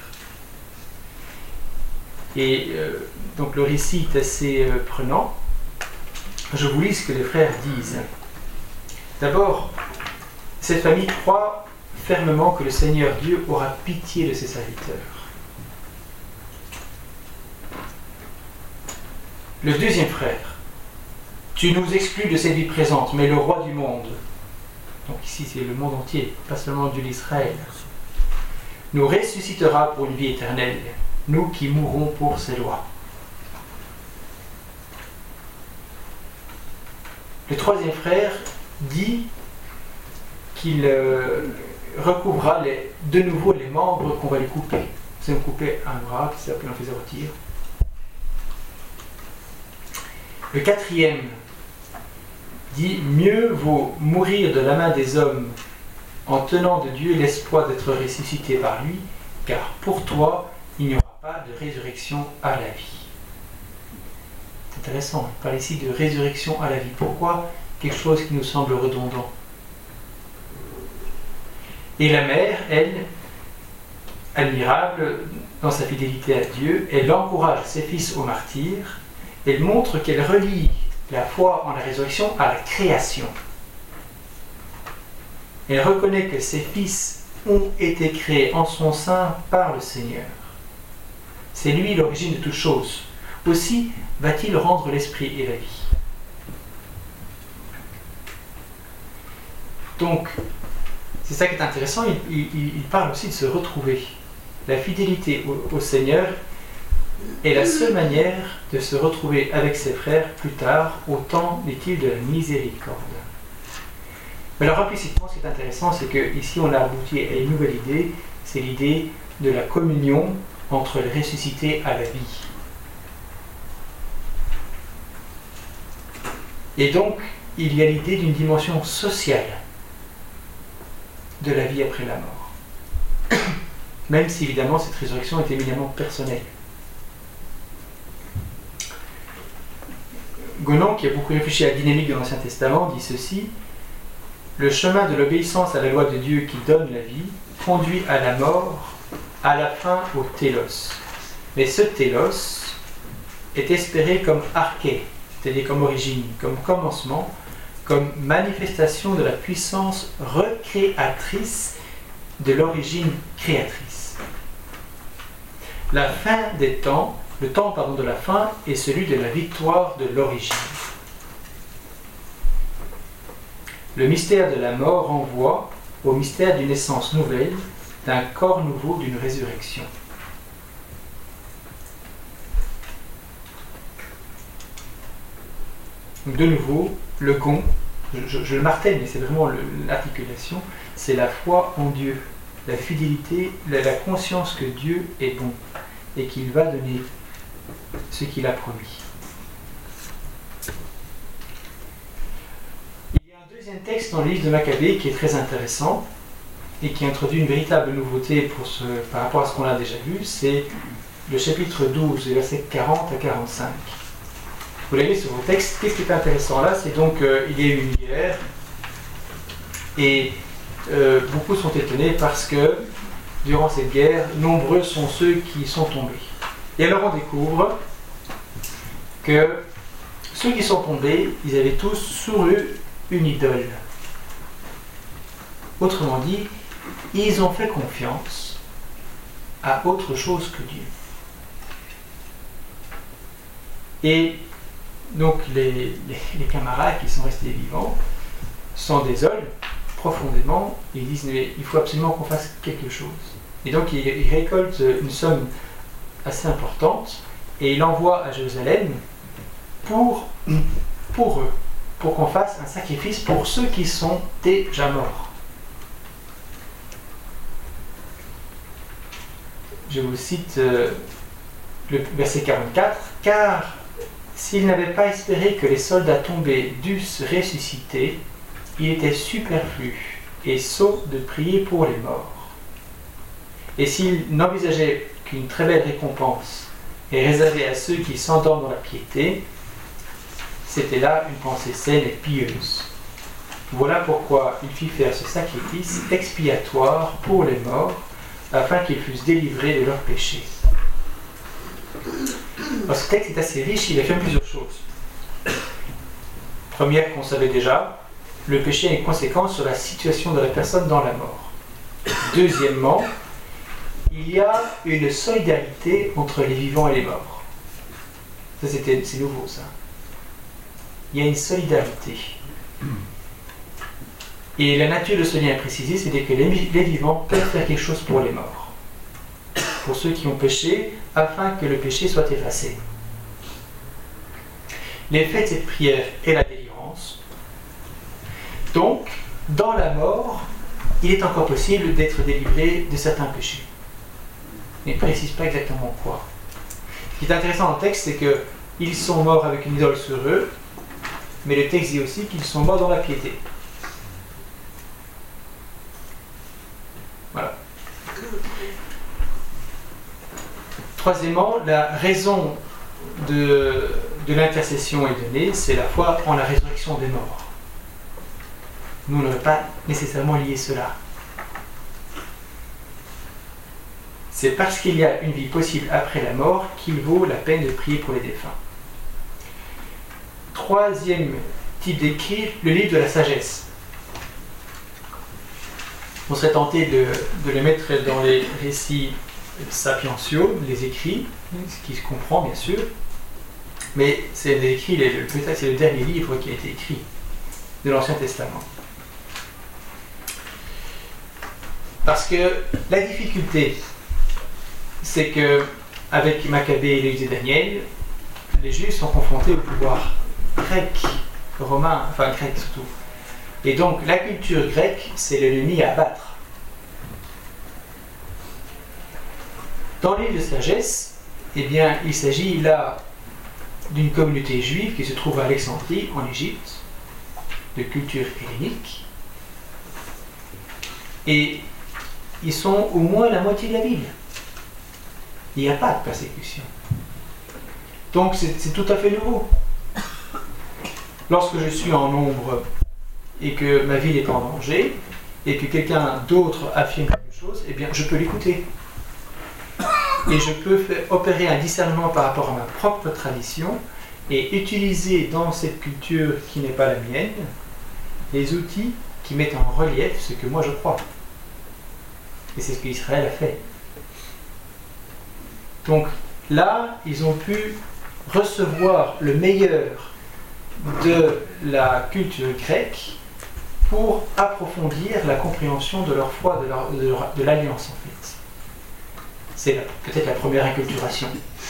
Et donc le récit est assez prenant. Je vous lis ce que les frères disent. D'abord, cette famille croit fermement que le Seigneur Dieu aura pitié de ses serviteurs. Le deuxième frère, tu nous exclus de cette vie présente, mais le roi du monde, donc ici c'est le monde entier, pas seulement Dieu d'Israël, nous ressuscitera pour une vie éternelle, nous qui mourrons pour ses lois. Le troisième frère dit qu'il recouvrira de nouveau les membres qu'on va lui couper. C'est me couper un bras, qui s'appelle, on faisait rôtir. Le quatrième dit « Mieux vaut mourir de la main des hommes en tenant de Dieu l'espoir d'être ressuscité par lui, car pour toi, il n'y aura pas de résurrection à la vie. » C'est intéressant, il parle ici de résurrection à la vie. Pourquoi quelque chose qui nous semble redondant? Et la mère, elle, admirable dans sa fidélité à Dieu, elle encourage ses fils au martyre, elle montre qu'elle relie la foi en la résurrection à la création. Elle reconnaît que ses fils ont été créés en son sein par le Seigneur. C'est lui l'origine de toutes choses. Aussi va-t-il rendre l'esprit et la vie. Donc, c'est ça qui est intéressant, il parle aussi de se retrouver. La fidélité au Seigneur est la seule manière de se retrouver avec ses frères plus tard, au temps, dit-il, de la miséricorde. Mais alors implicitement, ce qui est intéressant, c'est qu'ici on a abouti à une nouvelle idée, c'est l'idée de la communion entre le ressuscité à la vie. Et donc, il y a l'idée d'une dimension sociale de la vie après la mort. Même si, évidemment, cette résurrection est éminemment personnelle. Gonon, qui a beaucoup réfléchi à la dynamique de l'Ancien Testament, dit ceci: le chemin de l'obéissance à la loi de Dieu qui donne la vie conduit à la mort, à la fin au télos. Mais ce télos est espéré comme arché, c'est-à-dire comme origine, comme commencement, comme manifestation de la puissance recréatrice de l'origine créatrice. La fin des temps, le temps de la fin est celui de la victoire de l'origine. Le mystère de la mort renvoie au mystère d'une essence nouvelle, d'un corps nouveau, d'une résurrection. Donc de nouveau, le gon, je le martèle, mais c'est vraiment l'articulation, c'est la foi en Dieu, la fidélité, la conscience que Dieu est bon et qu'il va donner ce qu'il a promis. Il y a un deuxième texte dans le livre de Maccabée qui est très intéressant et qui introduit une véritable nouveauté par rapport à ce qu'on a déjà vu, c'est le chapitre 12, les versets 40 à 45. Vous l'avez sur vos textes. Qu'est-ce qui est intéressant là? C'est donc il y a eu une guerre et beaucoup sont étonnés parce que durant cette guerre, nombreux sont ceux qui sont tombés. Et alors on découvre que ceux qui sont tombés, ils avaient tous sur eux une idole. Autrement dit, ils ont fait confiance à autre chose que Dieu. Et donc les camarades qui sont restés vivants s'en désolent profondément et ils disent mais il faut absolument qu'on fasse quelque chose. Et donc ils récoltent une somme assez importante et ils l'envoient à Jérusalem pour eux, pour qu'on fasse un sacrifice pour ceux qui sont déjà morts. Je vous cite le verset 44, car s'ils n'avaient pas espéré que les soldats tombés dussent ressusciter, il était superflu et sot de prier pour les morts. Et s'ils n'envisageaient qu'une très belle récompense est réservée à ceux qui s'endorment dans la piété, c'était là une pensée saine et pieuse. Voilà pourquoi il fit faire ce sacrifice expiatoire pour les morts, afin qu'ils fussent délivrés de leurs péchés. Alors, ce texte est assez riche, il a fait plusieurs choses. Première qu'on savait déjà, le péché a une conséquence sur la situation de la personne dans la mort. Deuxièmement, il y a une solidarité entre les vivants et les morts. Ça, c'est nouveau, ça. Il y a une solidarité. Et la nature de ce lien est précisée, c'est-à-dire que les vivants peuvent faire quelque chose pour les morts. Pour ceux qui ont péché, afin que le péché soit effacé. L'effet de cette prière est la délivrance. Donc, dans la mort, il est encore possible d'être délivré de certains péchés. Mais il ne précise pas exactement quoi. Ce qui est intéressant dans le texte, c'est qu'ils sont morts avec une idole sur eux, mais le texte dit aussi qu'ils sont morts dans la piété. Voilà. Troisièmement, la raison de l'intercession est donnée, c'est la foi en la résurrection des morts. Nous n'avons pas nécessairement lié cela. C'est parce qu'il y a une vie possible après la mort qu'il vaut la peine de prier pour les défunts. Troisième type d'écrit, le livre de la sagesse. On serait tenté de les mettre dans les récits sapientiaux, les écrits, ce qui se comprend bien sûr, mais c'est l'écrit, peut-être c'est le dernier livre qui a été écrit de l'Ancien Testament. Parce que la difficulté, c'est que avec Maccabée et l'Église de Daniel, les Juifs sont confrontés au pouvoir grec, romain, enfin grec surtout. Et donc la culture grecque, c'est l'ennemi à abattre. Dans le livre de sagesse, eh bien, il s'agit là d'une communauté juive qui se trouve à Alexandrie, en Égypte, de culture hellénique. Et ils sont au moins la moitié de la ville. Il n'y a pas de persécution. Donc c'est tout à fait nouveau. Lorsque je suis en nombre et que ma ville est en danger, et que quelqu'un d'autre affirme quelque chose, eh bien je peux l'écouter. Et je peux opérer un discernement par rapport à ma propre tradition et utiliser dans cette culture qui n'est pas la mienne les outils qui mettent en relief ce que moi je crois. Et c'est ce qu'Israël a fait. Donc là, ils ont pu recevoir le meilleur de la culture grecque pour approfondir la compréhension de leur foi, de l'alliance en fait. C'est peut-être la première inculturation.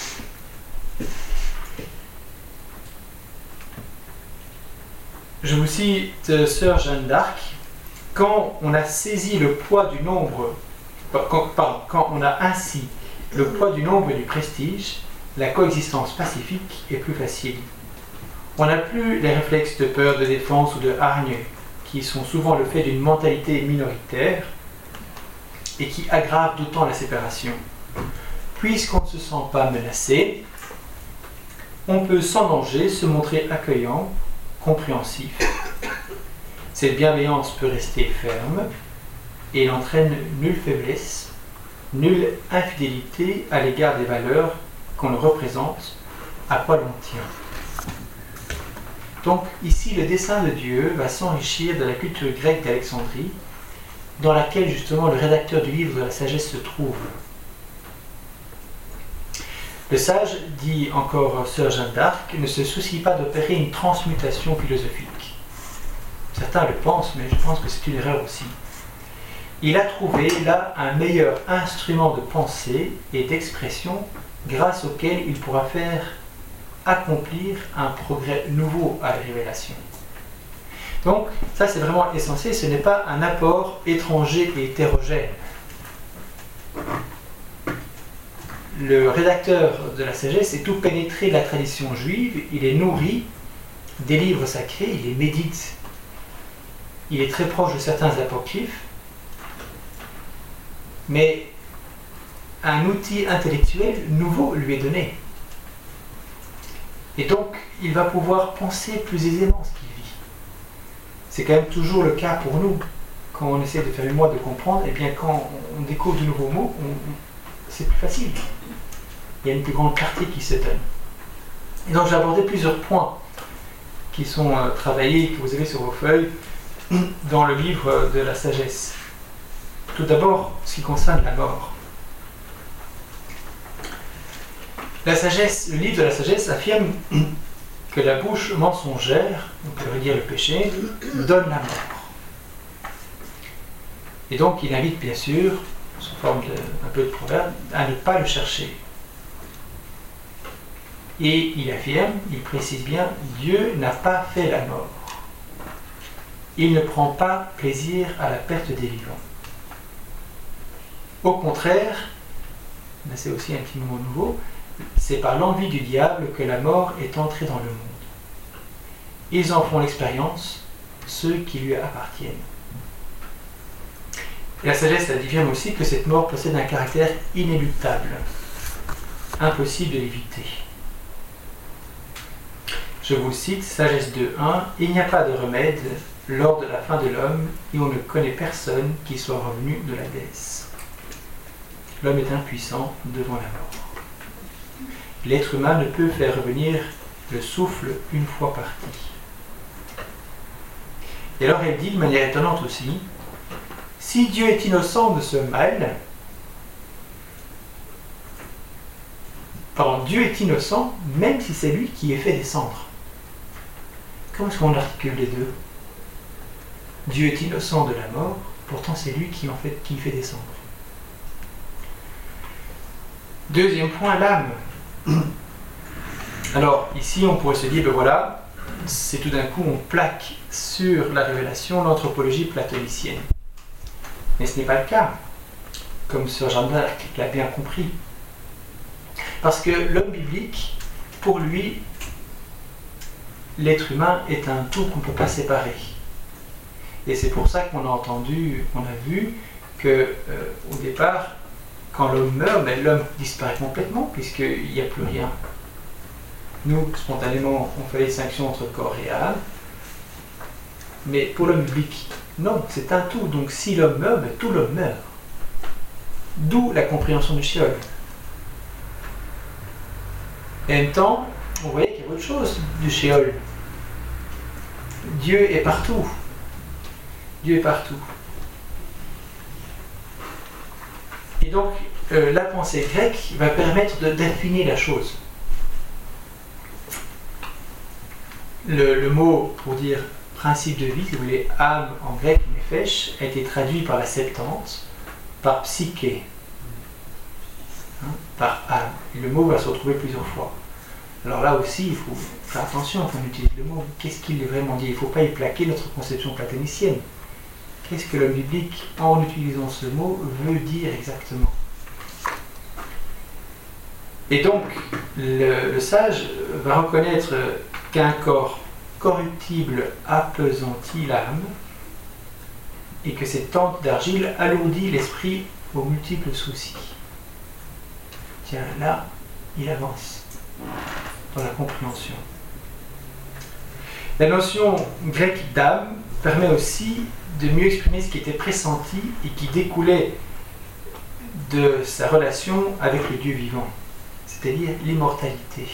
Je vous cite Sœur Jeanne d'Arc. Quand on a saisi le poids du nombre, quand on a ainsi le poids du nombre et du prestige, la coexistence pacifique est plus facile. On n'a plus les réflexes de peur, de défense ou de hargne qui sont souvent le fait d'une mentalité minoritaire et qui aggravent d'autant la séparation. Puisqu'on ne se sent pas menacé, on peut sans danger se montrer accueillant, compréhensif. Cette bienveillance peut rester ferme et n'entraîne nulle faiblesse, nulle infidélité à l'égard des valeurs qu'on représente, à quoi l'on tient. Donc ici, le dessein de Dieu va s'enrichir de la culture grecque d'Alexandrie, dans laquelle justement le rédacteur du livre de la sagesse se trouve. Le sage, dit encore Sœur Jeanne d'Arc, ne se soucie pas d'opérer une transmutation philosophique. Certains le pensent, mais je pense que c'est une erreur aussi. Il a trouvé là un meilleur instrument de pensée et d'expression grâce auquel il pourra faire accomplir un progrès nouveau à la révélation. Donc, ça c'est vraiment essentiel, ce n'est pas un apport étranger et hétérogène. Le rédacteur de la sagesse est tout pénétré de la tradition juive, il est nourri des livres sacrés, il les médite. Il est très proche de certains apocryphes, mais un outil intellectuel nouveau lui est donné. Et donc, il va pouvoir penser plus aisément ce qu'il vit. C'est quand même toujours le cas pour nous. Quand on essaie de faire une mois de comprendre, et bien quand on découvre de nouveaux mots, c'est plus facile. Il y a une plus grande clarté qui se donne. Et donc j'ai abordé plusieurs points qui sont travaillés, que vous avez sur vos feuilles, dans le livre de la sagesse. Tout d'abord, ce qui concerne la mort. La sagesse, le livre de la sagesse affirme que la bouche mensongère, on pourrait dire le péché, donne la mort. Et donc il invite bien sûr, sous forme d'un peu de proverbe, à ne pas le chercher. Et il affirme, il précise bien, Dieu n'a pas fait la mort. Il ne prend pas plaisir à la perte des vivants. Au contraire, c'est aussi un petit mot nouveau, c'est par l'envie du diable que la mort est entrée dans le monde. Ils en font l'expérience, ceux qui lui appartiennent. Et la sagesse affirme aussi que cette mort possède un caractère inéluctable, impossible de l'éviter. Je vous cite, Sagesse 2.1, « Il n'y a pas de remède lors de la fin de l'homme, et on ne connaît personne qui soit revenu de la déesse. L'homme est impuissant devant la mort. L'être humain ne peut faire revenir le souffle une fois parti. » Et alors elle dit de manière étonnante aussi, « Si Dieu est innocent de ce mal, Dieu est innocent même si c'est lui qui est fait descendre. » Comment est-ce qu'on articule les deux? Dieu est innocent de la mort, pourtant c'est lui qui fait descendre. Deuxième point, l'âme. Alors ici on pourrait se dire, ben voilà, c'est tout d'un coup on plaque sur la révélation l'anthropologie platonicienne. Mais ce n'est pas le cas, comme Sœur Jeanne d'Arc l'a bien compris. Parce que l'homme biblique, pour lui, l'être humain est un tout qu'on ne peut pas séparer. Et c'est pour ça qu'on a vu que au départ, quand l'homme meurt, mais l'homme disparaît complètement, puisqu'il n'y a plus rien. Nous, spontanément, on fait les distinctions entre corps et âme. Mais pour l'homme biblique, non, c'est un tout. Donc si l'homme meurt, ben, tout l'homme meurt. D'où la compréhension du Sheol. Et en même temps, on voyait qu'il y a autre chose du Sheol. Dieu est partout. Dieu est partout. Et donc, la pensée grecque va permettre d'affiner la chose. Le mot pour dire principe de vie, si vous voulez, âme en grec, nefesh, a été traduit par la Septante par psyché, par âme. Et le mot va se retrouver plusieurs fois. Alors là aussi, il faut faire attention quand on utilise le mot. Qu'est-ce qu'il est vraiment dit? Il ne faut pas y plaquer notre conception platonicienne. Qu'est-ce que l'homme biblique, en utilisant ce mot, veut dire exactement? Et donc, le sage va reconnaître qu'un corps corruptible appesantit l'âme et que cette tente d'argile alourdit l'esprit aux multiples soucis. Tiens, là, il avance dans la compréhension. La notion grecque d'âme permet aussi de mieux exprimer ce qui était pressenti et qui découlait de sa relation avec le Dieu vivant, c'est-à-dire l'immortalité.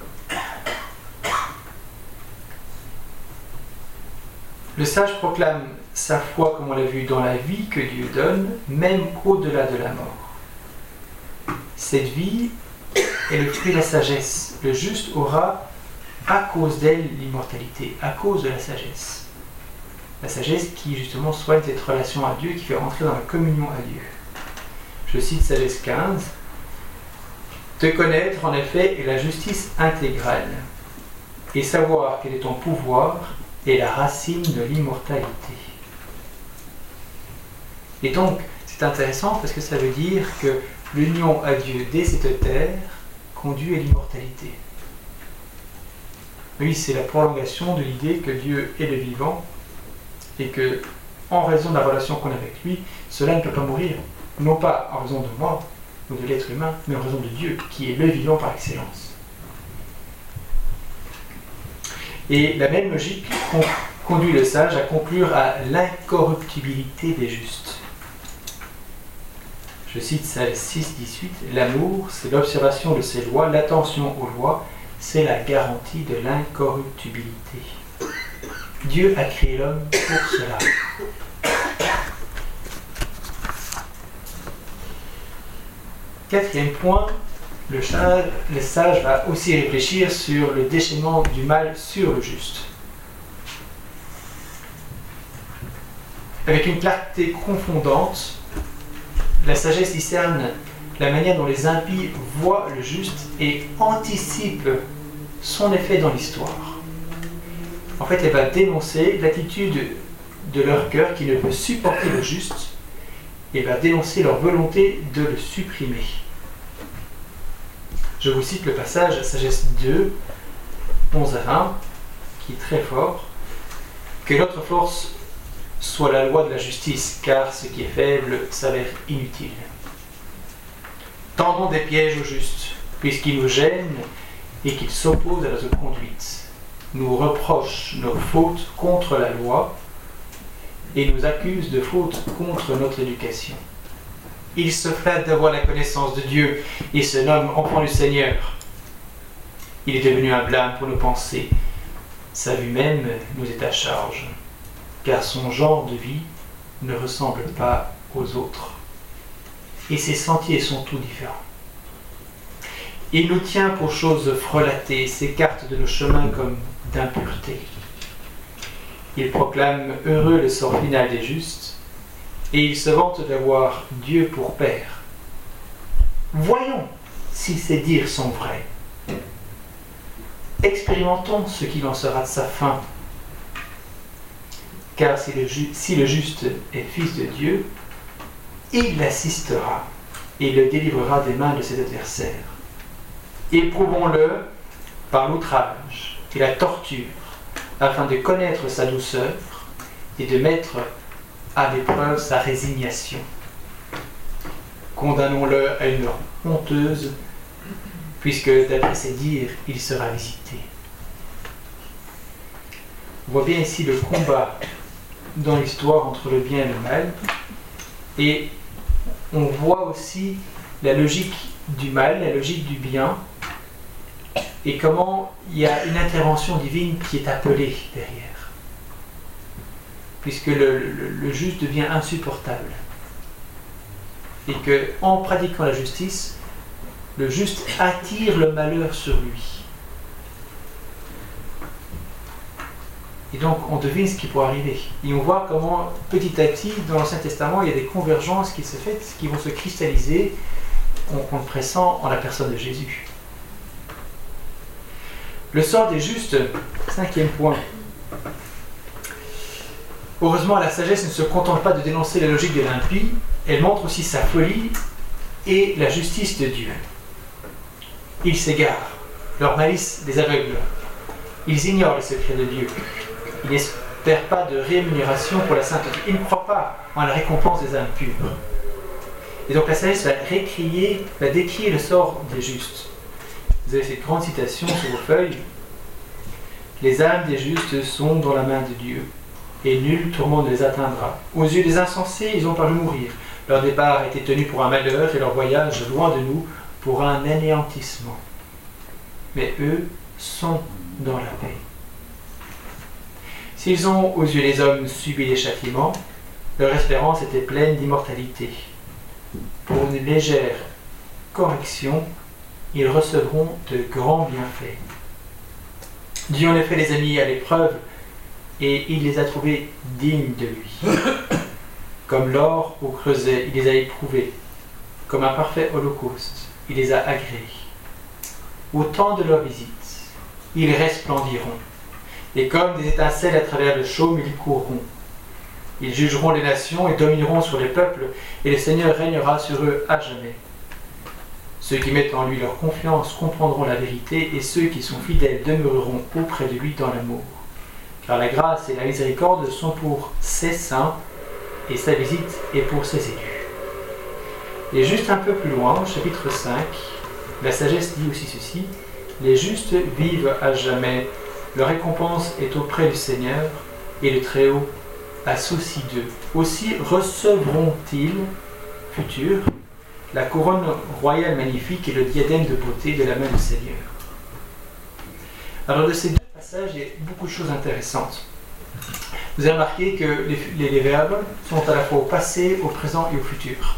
Le sage proclame sa foi, comme on l'a vu, dans la vie que Dieu donne, même au-delà de la mort. Cette vie est le fruit de la sagesse. Le juste aura, à cause d'elle, l'immortalité, à cause de la sagesse. La sagesse qui, justement, soigne cette relation à Dieu, qui fait entrer dans la communion à Dieu. Je cite Sagesse 15. Te connaître, en effet, est la justice intégrale, et savoir quel est ton pouvoir est la racine de l'immortalité. Et donc, c'est intéressant parce que ça veut dire que l'union à Dieu dès cette terre conduit à l'immortalité. Oui, c'est la prolongation de l'idée que Dieu est le vivant et que, en raison de la relation qu'on a avec lui, cela ne peut pas mourir. Non pas en raison de moi ou de l'être humain, mais en raison de Dieu, qui est le vivant par excellence. Et la même logique conduit le sage à conclure à l'incorruptibilité des justes. Je cite Sagesse 6, 18. L'amour, c'est l'observation de ses lois, l'attention aux lois, c'est la garantie de l'incorruptibilité. Dieu a créé l'homme pour cela. Quatrième point, le sage va aussi réfléchir sur le déchaînement du mal sur le juste. Avec une clarté confondante, la sagesse discerne la manière dont les impies voient le juste et anticipent son effet dans l'histoire. En fait, elle va dénoncer l'attitude de leur cœur qui ne peut supporter le juste et va dénoncer leur volonté de le supprimer. Je vous cite le passage Sagesse 2, 11 à 20, qui est très fort. Que notre force soit la loi de la justice, car ce qui est faible s'avère inutile. Tendons des pièges au juste, puisqu'il nous gêne et qu'il s'oppose à notre conduite, nous reproche nos fautes contre la loi et nous accuse de fautes contre notre éducation. Il se flatte d'avoir la connaissance de Dieu et se nomme enfant du Seigneur. Il est devenu un blâme pour nos pensées. Sa vue même nous est à charge, car son genre de vie ne ressemble pas aux autres. Et ses sentiers sont tout différents. Il nous tient pour choses frelatées, s'écarte de nos chemins comme d'impureté. Il proclame heureux le sort final des justes, et il se vante d'avoir Dieu pour Père. Voyons si ces dires sont vrais. Expérimentons ce qu'il en sera de sa fin. Car si le juste est fils de Dieu, il l'assistera et le délivrera des mains de ses adversaires. Éprouvons-le par l'outrage et la torture, afin de connaître sa douceur et de mettre à l'épreuve sa résignation. Condamnons-le à une mort honteuse, puisque d'après ses dires, il sera visité. On voit bien ici le combat dans l'histoire entre le bien et le mal, et on voit aussi la logique du mal, la logique du bien, et comment il y a une intervention divine qui est appelée derrière, puisque le juste devient insupportable, et qu'en pratiquant la justice, le juste attire le malheur sur lui. Et donc on devine ce qui pourrait arriver. Et on voit comment petit à petit, dans l'Ancien Testament, il y a des convergences qui se font, qui vont se cristalliser, on le pressent en la personne de Jésus. Le sort des justes, 5e point. Heureusement, la sagesse ne se contente pas de dénoncer la logique de l'impie, elle montre aussi sa folie et la justice de Dieu. Ils s'égarent, leur malice les aveugle. Ils ignorent les secrets de Dieu. Ils n'espèrent pas de rémunération pour la sainteté. Ils ne croient pas en la récompense des impurs. Et donc la sagesse va décrire le sort des justes. Vous avez cette grande citation sur vos feuilles. Les âmes des justes sont dans la main de Dieu, et nul tourment ne les atteindra. Aux yeux des insensés, ils ont paru mourir. Leur départ a été tenu pour un malheur, et leur voyage loin de nous pour un anéantissement. Mais eux sont dans la paix. S'ils ont, aux yeux des hommes, subi des châtiments, leur espérance était pleine d'immortalité. Pour une légère correction, ils recevront de grands bienfaits. Dieu en effet les a mis à l'épreuve, et il les a trouvés dignes de lui. Comme l'or au creuset, il les a éprouvés. Comme un parfait holocauste, il les a agréés. Au temps de leur visite, ils resplendiront. Et comme des étincelles à travers le chaume, ils courront. Ils jugeront les nations et domineront sur les peuples, et le Seigneur régnera sur eux à jamais. Ceux qui mettent en lui leur confiance comprendront la vérité, et ceux qui sont fidèles demeureront auprès de lui dans l'amour. Car la grâce et la miséricorde sont pour ses saints, et sa visite est pour ses élus. Et juste un peu plus loin, au chapitre 5, la sagesse dit aussi ceci: les justes vivent à jamais, leur récompense est auprès du Seigneur, et le Très-Haut a souci d'eux. Aussi recevront-ils, futur, la couronne royale magnifique et le diadème de beauté de la main du Seigneur. Alors de ces deux passages, il y a beaucoup de choses intéressantes. Vous avez remarqué que les verbes sont à la fois au passé, au présent et au futur.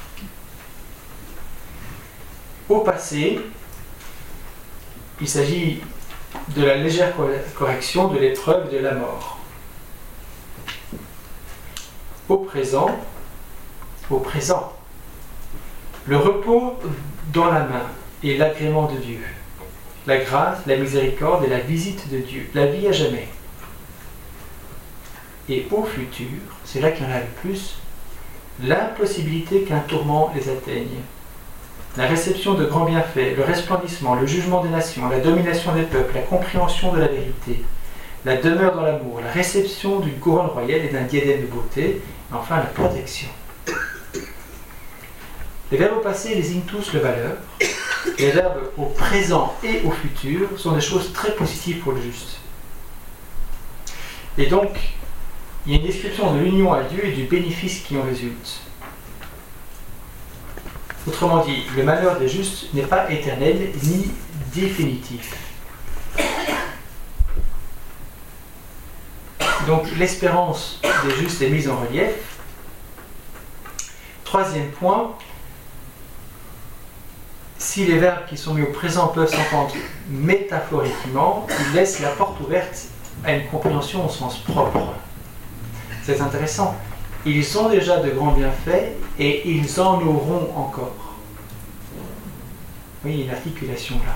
Au passé, il s'agit de la légère correction de l'épreuve de la mort. Au présent, le repos dans la main et l'agrément de Dieu, la grâce, la miséricorde et la visite de Dieu, la vie à jamais. Et au futur, c'est là qu'il y en a le plus, l'impossibilité qu'un tourment les atteigne. La réception de grands bienfaits, le resplendissement, le jugement des nations, la domination des peuples, la compréhension de la vérité, la demeure dans l'amour, la réception d'une couronne royale et d'un diadème de beauté, et enfin la protection. Les verbes au passé désignent tous le valeur. Les verbes au présent et au futur sont des choses très positives pour le juste. Et donc, il y a une description de l'union à Dieu et du bénéfice qui en résulte. Autrement dit, le malheur des justes n'est pas éternel ni définitif. Donc l'espérance des justes est mise en relief. Troisième point, si les verbes qui sont mis au présent peuvent s'entendre métaphoriquement, ils laissent la porte ouverte à une compréhension au sens propre. C'est intéressant. Ils ont déjà de grands bienfaits et ils en auront encore. Oui, il y a une articulation là.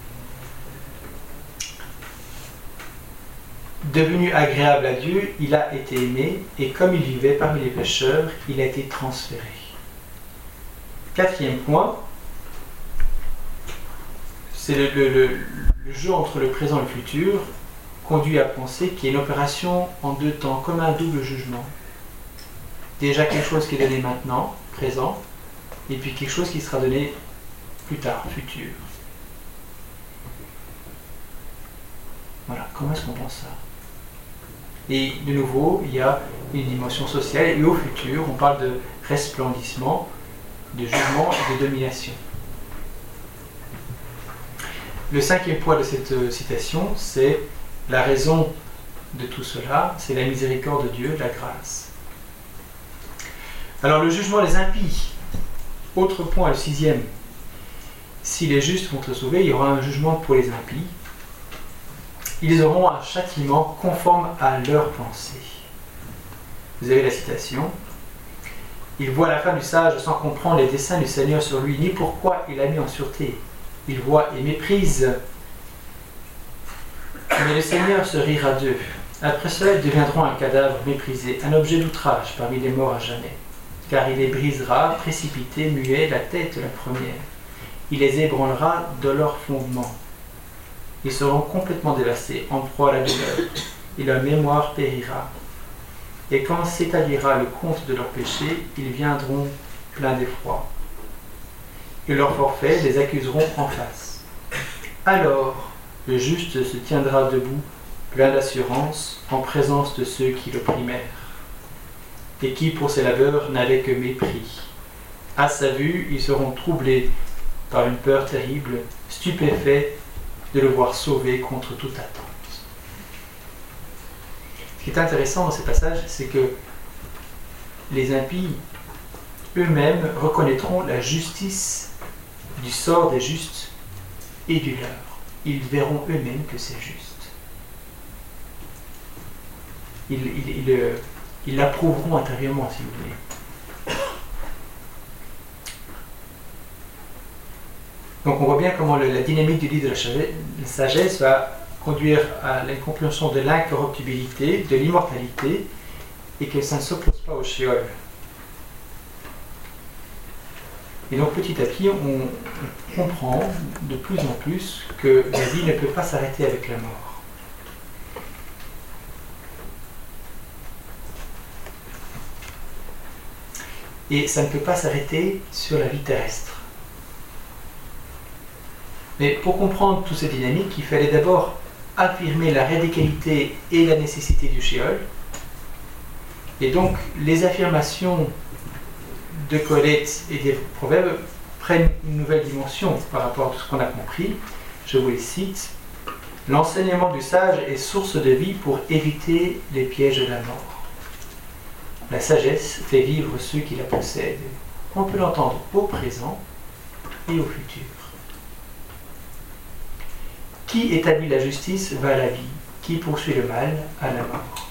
Devenu agréable à Dieu, il a été aimé, et comme il vivait parmi les pécheurs, il a été transféré. Quatrième point, c'est le jeu entre le présent et le futur conduit à penser qu'il y a une opération en deux temps, comme un double jugement. Déjà quelque chose qui est donné maintenant, présent, et puis quelque chose qui sera donné plus tard, futur. Voilà, comment est-ce qu'on pense ça? Et de nouveau, il y a une dimension sociale, et au futur, on parle de resplendissement, de jugement et de domination. Le cinquième point de cette citation, c'est la raison de tout cela, c'est la miséricorde de Dieu, la grâce. Alors le jugement des impies, autre point, le sixième. Si les justes vont être sauvés, il y aura un jugement pour les impies. Ils auront un châtiment conforme à leurs pensées. Vous avez la citation. Il voit la fin du sage sans comprendre les desseins du Seigneur sur lui, ni pourquoi il l'a mis en sûreté. Il voit et méprise. Mais le Seigneur se rira d'eux. Après cela, ils deviendront un cadavre méprisé, un objet d'outrage parmi les morts à jamais. Car il les brisera, précipités, muets, la tête la première. Il les ébranlera de leur fondement. Ils seront complètement dévastés, en proie à la douleur, et leur mémoire périra. Et quand s'établira le compte de leurs péchés, ils viendront pleins d'effroi. Et leurs forfaits les accuseront en face. Alors, le juste se tiendra debout, plein d'assurance, en présence de ceux qui l'opprimèrent, et qui, pour ses labeurs, n'avaient que mépris. À sa vue, ils seront troublés par une peur terrible, stupéfaits de le voir sauvé contre toute attente. Ce qui est intéressant dans ces passages, c'est que les impies eux-mêmes reconnaîtront la justice du sort des justes et du leur. Ils verront eux-mêmes que c'est juste. Ils l'approuveront intérieurement, si vous voulez. Donc on voit bien comment la dynamique du livre de la sagesse va conduire à l'incompréhension de l'incorruptibilité, de l'immortalité, et que ça ne s'oppose pas au shéol. Et donc petit à petit, on comprend de plus en plus que la vie ne peut pas s'arrêter avec la mort. Et ça ne peut pas s'arrêter sur la vie terrestre. Mais pour comprendre toute cette dynamique, il fallait d'abord affirmer la radicalité et la nécessité du shéol. Et donc, les affirmations de Colette et des proverbes prennent une nouvelle dimension par rapport à tout ce qu'on a compris. Je vous les cite. L'enseignement du sage est source de vie pour éviter les pièges de la mort. La sagesse fait vivre ceux qui la possèdent. On peut l'entendre au présent et au futur. Qui établit la justice va à la vie, qui poursuit le mal à la mort.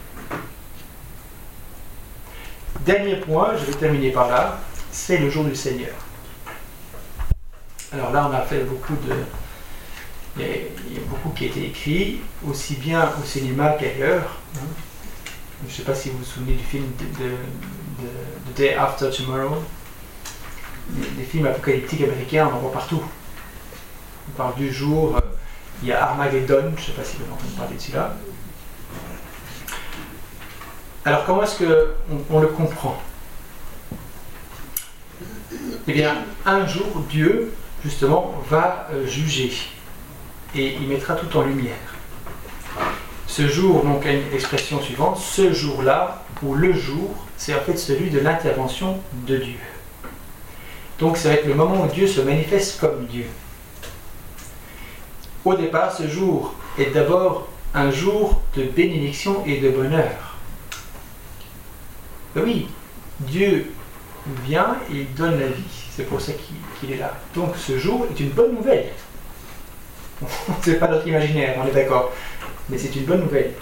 Dernier point, je vais terminer par là, c'est le jour du Seigneur. Alors là, on a fait beaucoup de... Il y a beaucoup qui a été écrit, aussi bien au cinéma qu'ailleurs. Je ne sais pas si vous vous souvenez du film The Day After Tomorrow. Les films apocalyptiques américains, on en voit partout. On parle du jour, il y a Armageddon, je ne sais pas si vous avez entendu parler de celui-là. Alors comment est-ce qu'on le comprend? Eh bien, un jour, Dieu, justement, va juger. Et il mettra tout en lumière. Ce jour, donc, a une expression suivante, ce jour-là, ou le jour, c'est en fait celui de l'intervention de Dieu. Donc ça va être le moment où Dieu se manifeste comme Dieu. Au départ, ce jour est d'abord un jour de bénédiction et de bonheur. Oui, Dieu vient et il donne la vie, c'est pour ça qu'il est là. Donc ce jour est une bonne nouvelle. C'est pas notre imaginaire, on est d'accord, mais c'est une bonne nouvelle.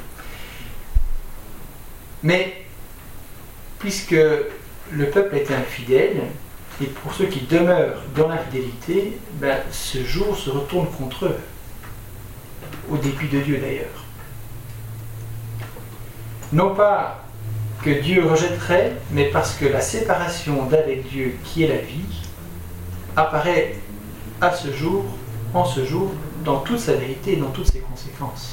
Mais puisque le peuple est infidèle, et pour ceux qui demeurent dans l'infidélité, ce jour se retourne contre eux, au dépit de Dieu d'ailleurs. Non pas que Dieu rejetterait, mais parce que la séparation d'avec Dieu, qui est la vie, apparaît à ce jour en ce jour dans toute sa vérité et dans toutes ses conséquences.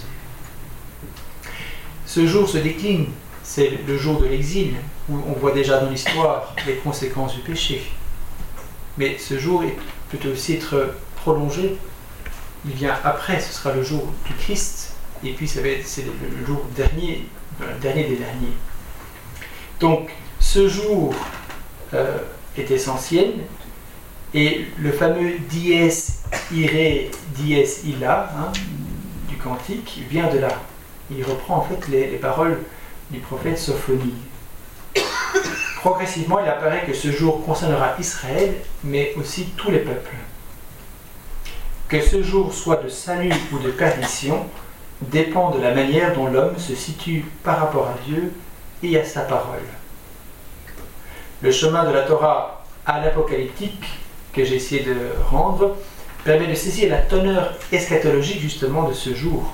Ce jour se décline, c'est le jour de l'exil, où on voit déjà dans l'histoire les conséquences du péché. Mais ce jour peut aussi être prolongé. Il vient après, ce sera le jour du Christ, et puis c'est le jour dernier, le dernier des derniers. Donc, ce jour est essentiel, et le fameux dies irae, dies illa du cantique vient de là. Il reprend en fait les paroles du prophète Sophonie. Progressivement, il apparaît que ce jour concernera Israël, mais aussi tous les peuples. Que ce jour soit de salut ou de perdition dépend de la manière dont l'homme se situe par rapport à Dieu et à sa parole. Le chemin de la Torah à l'apocalyptique que j'ai essayé de rendre permet de saisir la teneur eschatologique justement de ce jour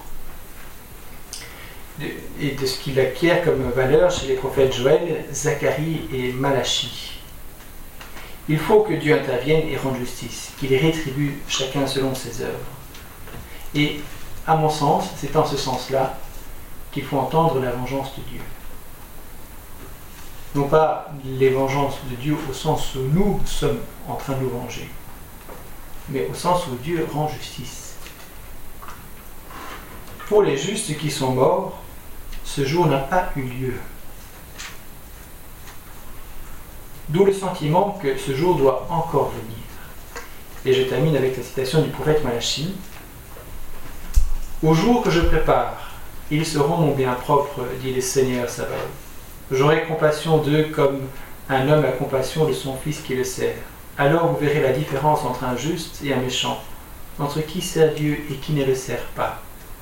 et de ce qu'il acquiert comme valeur chez les prophètes Joël, Zacharie et Malachie. Il faut que Dieu intervienne et rende justice, qu'il rétribue chacun selon ses œuvres. Et à mon sens, c'est en ce sens-là qu'il faut entendre la vengeance de Dieu. Non pas les vengeances de Dieu au sens où nous sommes en train de nous venger, mais au sens où Dieu rend justice. Pour les justes qui sont morts, ce jour n'a pas eu lieu. D'où le sentiment que ce jour doit encore venir. Et je termine avec la citation du prophète Malachie. « Au jour que je prépare, ils seront mon bien propre, dit le Seigneur Sabaoth. J'aurai compassion d'eux comme un homme a compassion de son fils qui le sert. Alors vous verrez la différence entre un juste et un méchant, entre qui sert Dieu et qui ne le sert pas.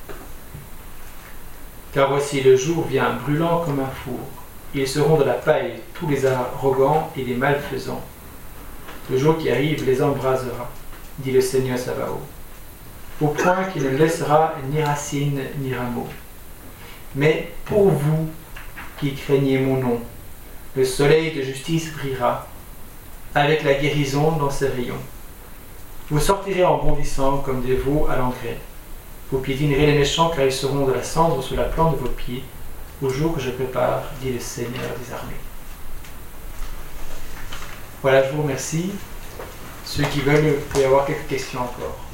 Car voici le jour vient brûlant comme un four. Ils seront de la paille, tous les arrogants et les malfaisants. Le jour qui arrive les embrasera, dit le Seigneur Sabaoth, au point qu'il ne laissera ni racine ni rameaux. Mais pour vous qui craignez mon nom, le soleil de justice brillera, avec la guérison dans ses rayons. Vous sortirez en bondissant comme des veaux à l'engrais. Vous piétinerez les méchants, car ils seront de la cendre sous la plante de vos pieds, au jour que je prépare, dit le Seigneur des armées. Voilà, je vous remercie. Ceux qui veulent, vous pouvez avoir quelques questions encore.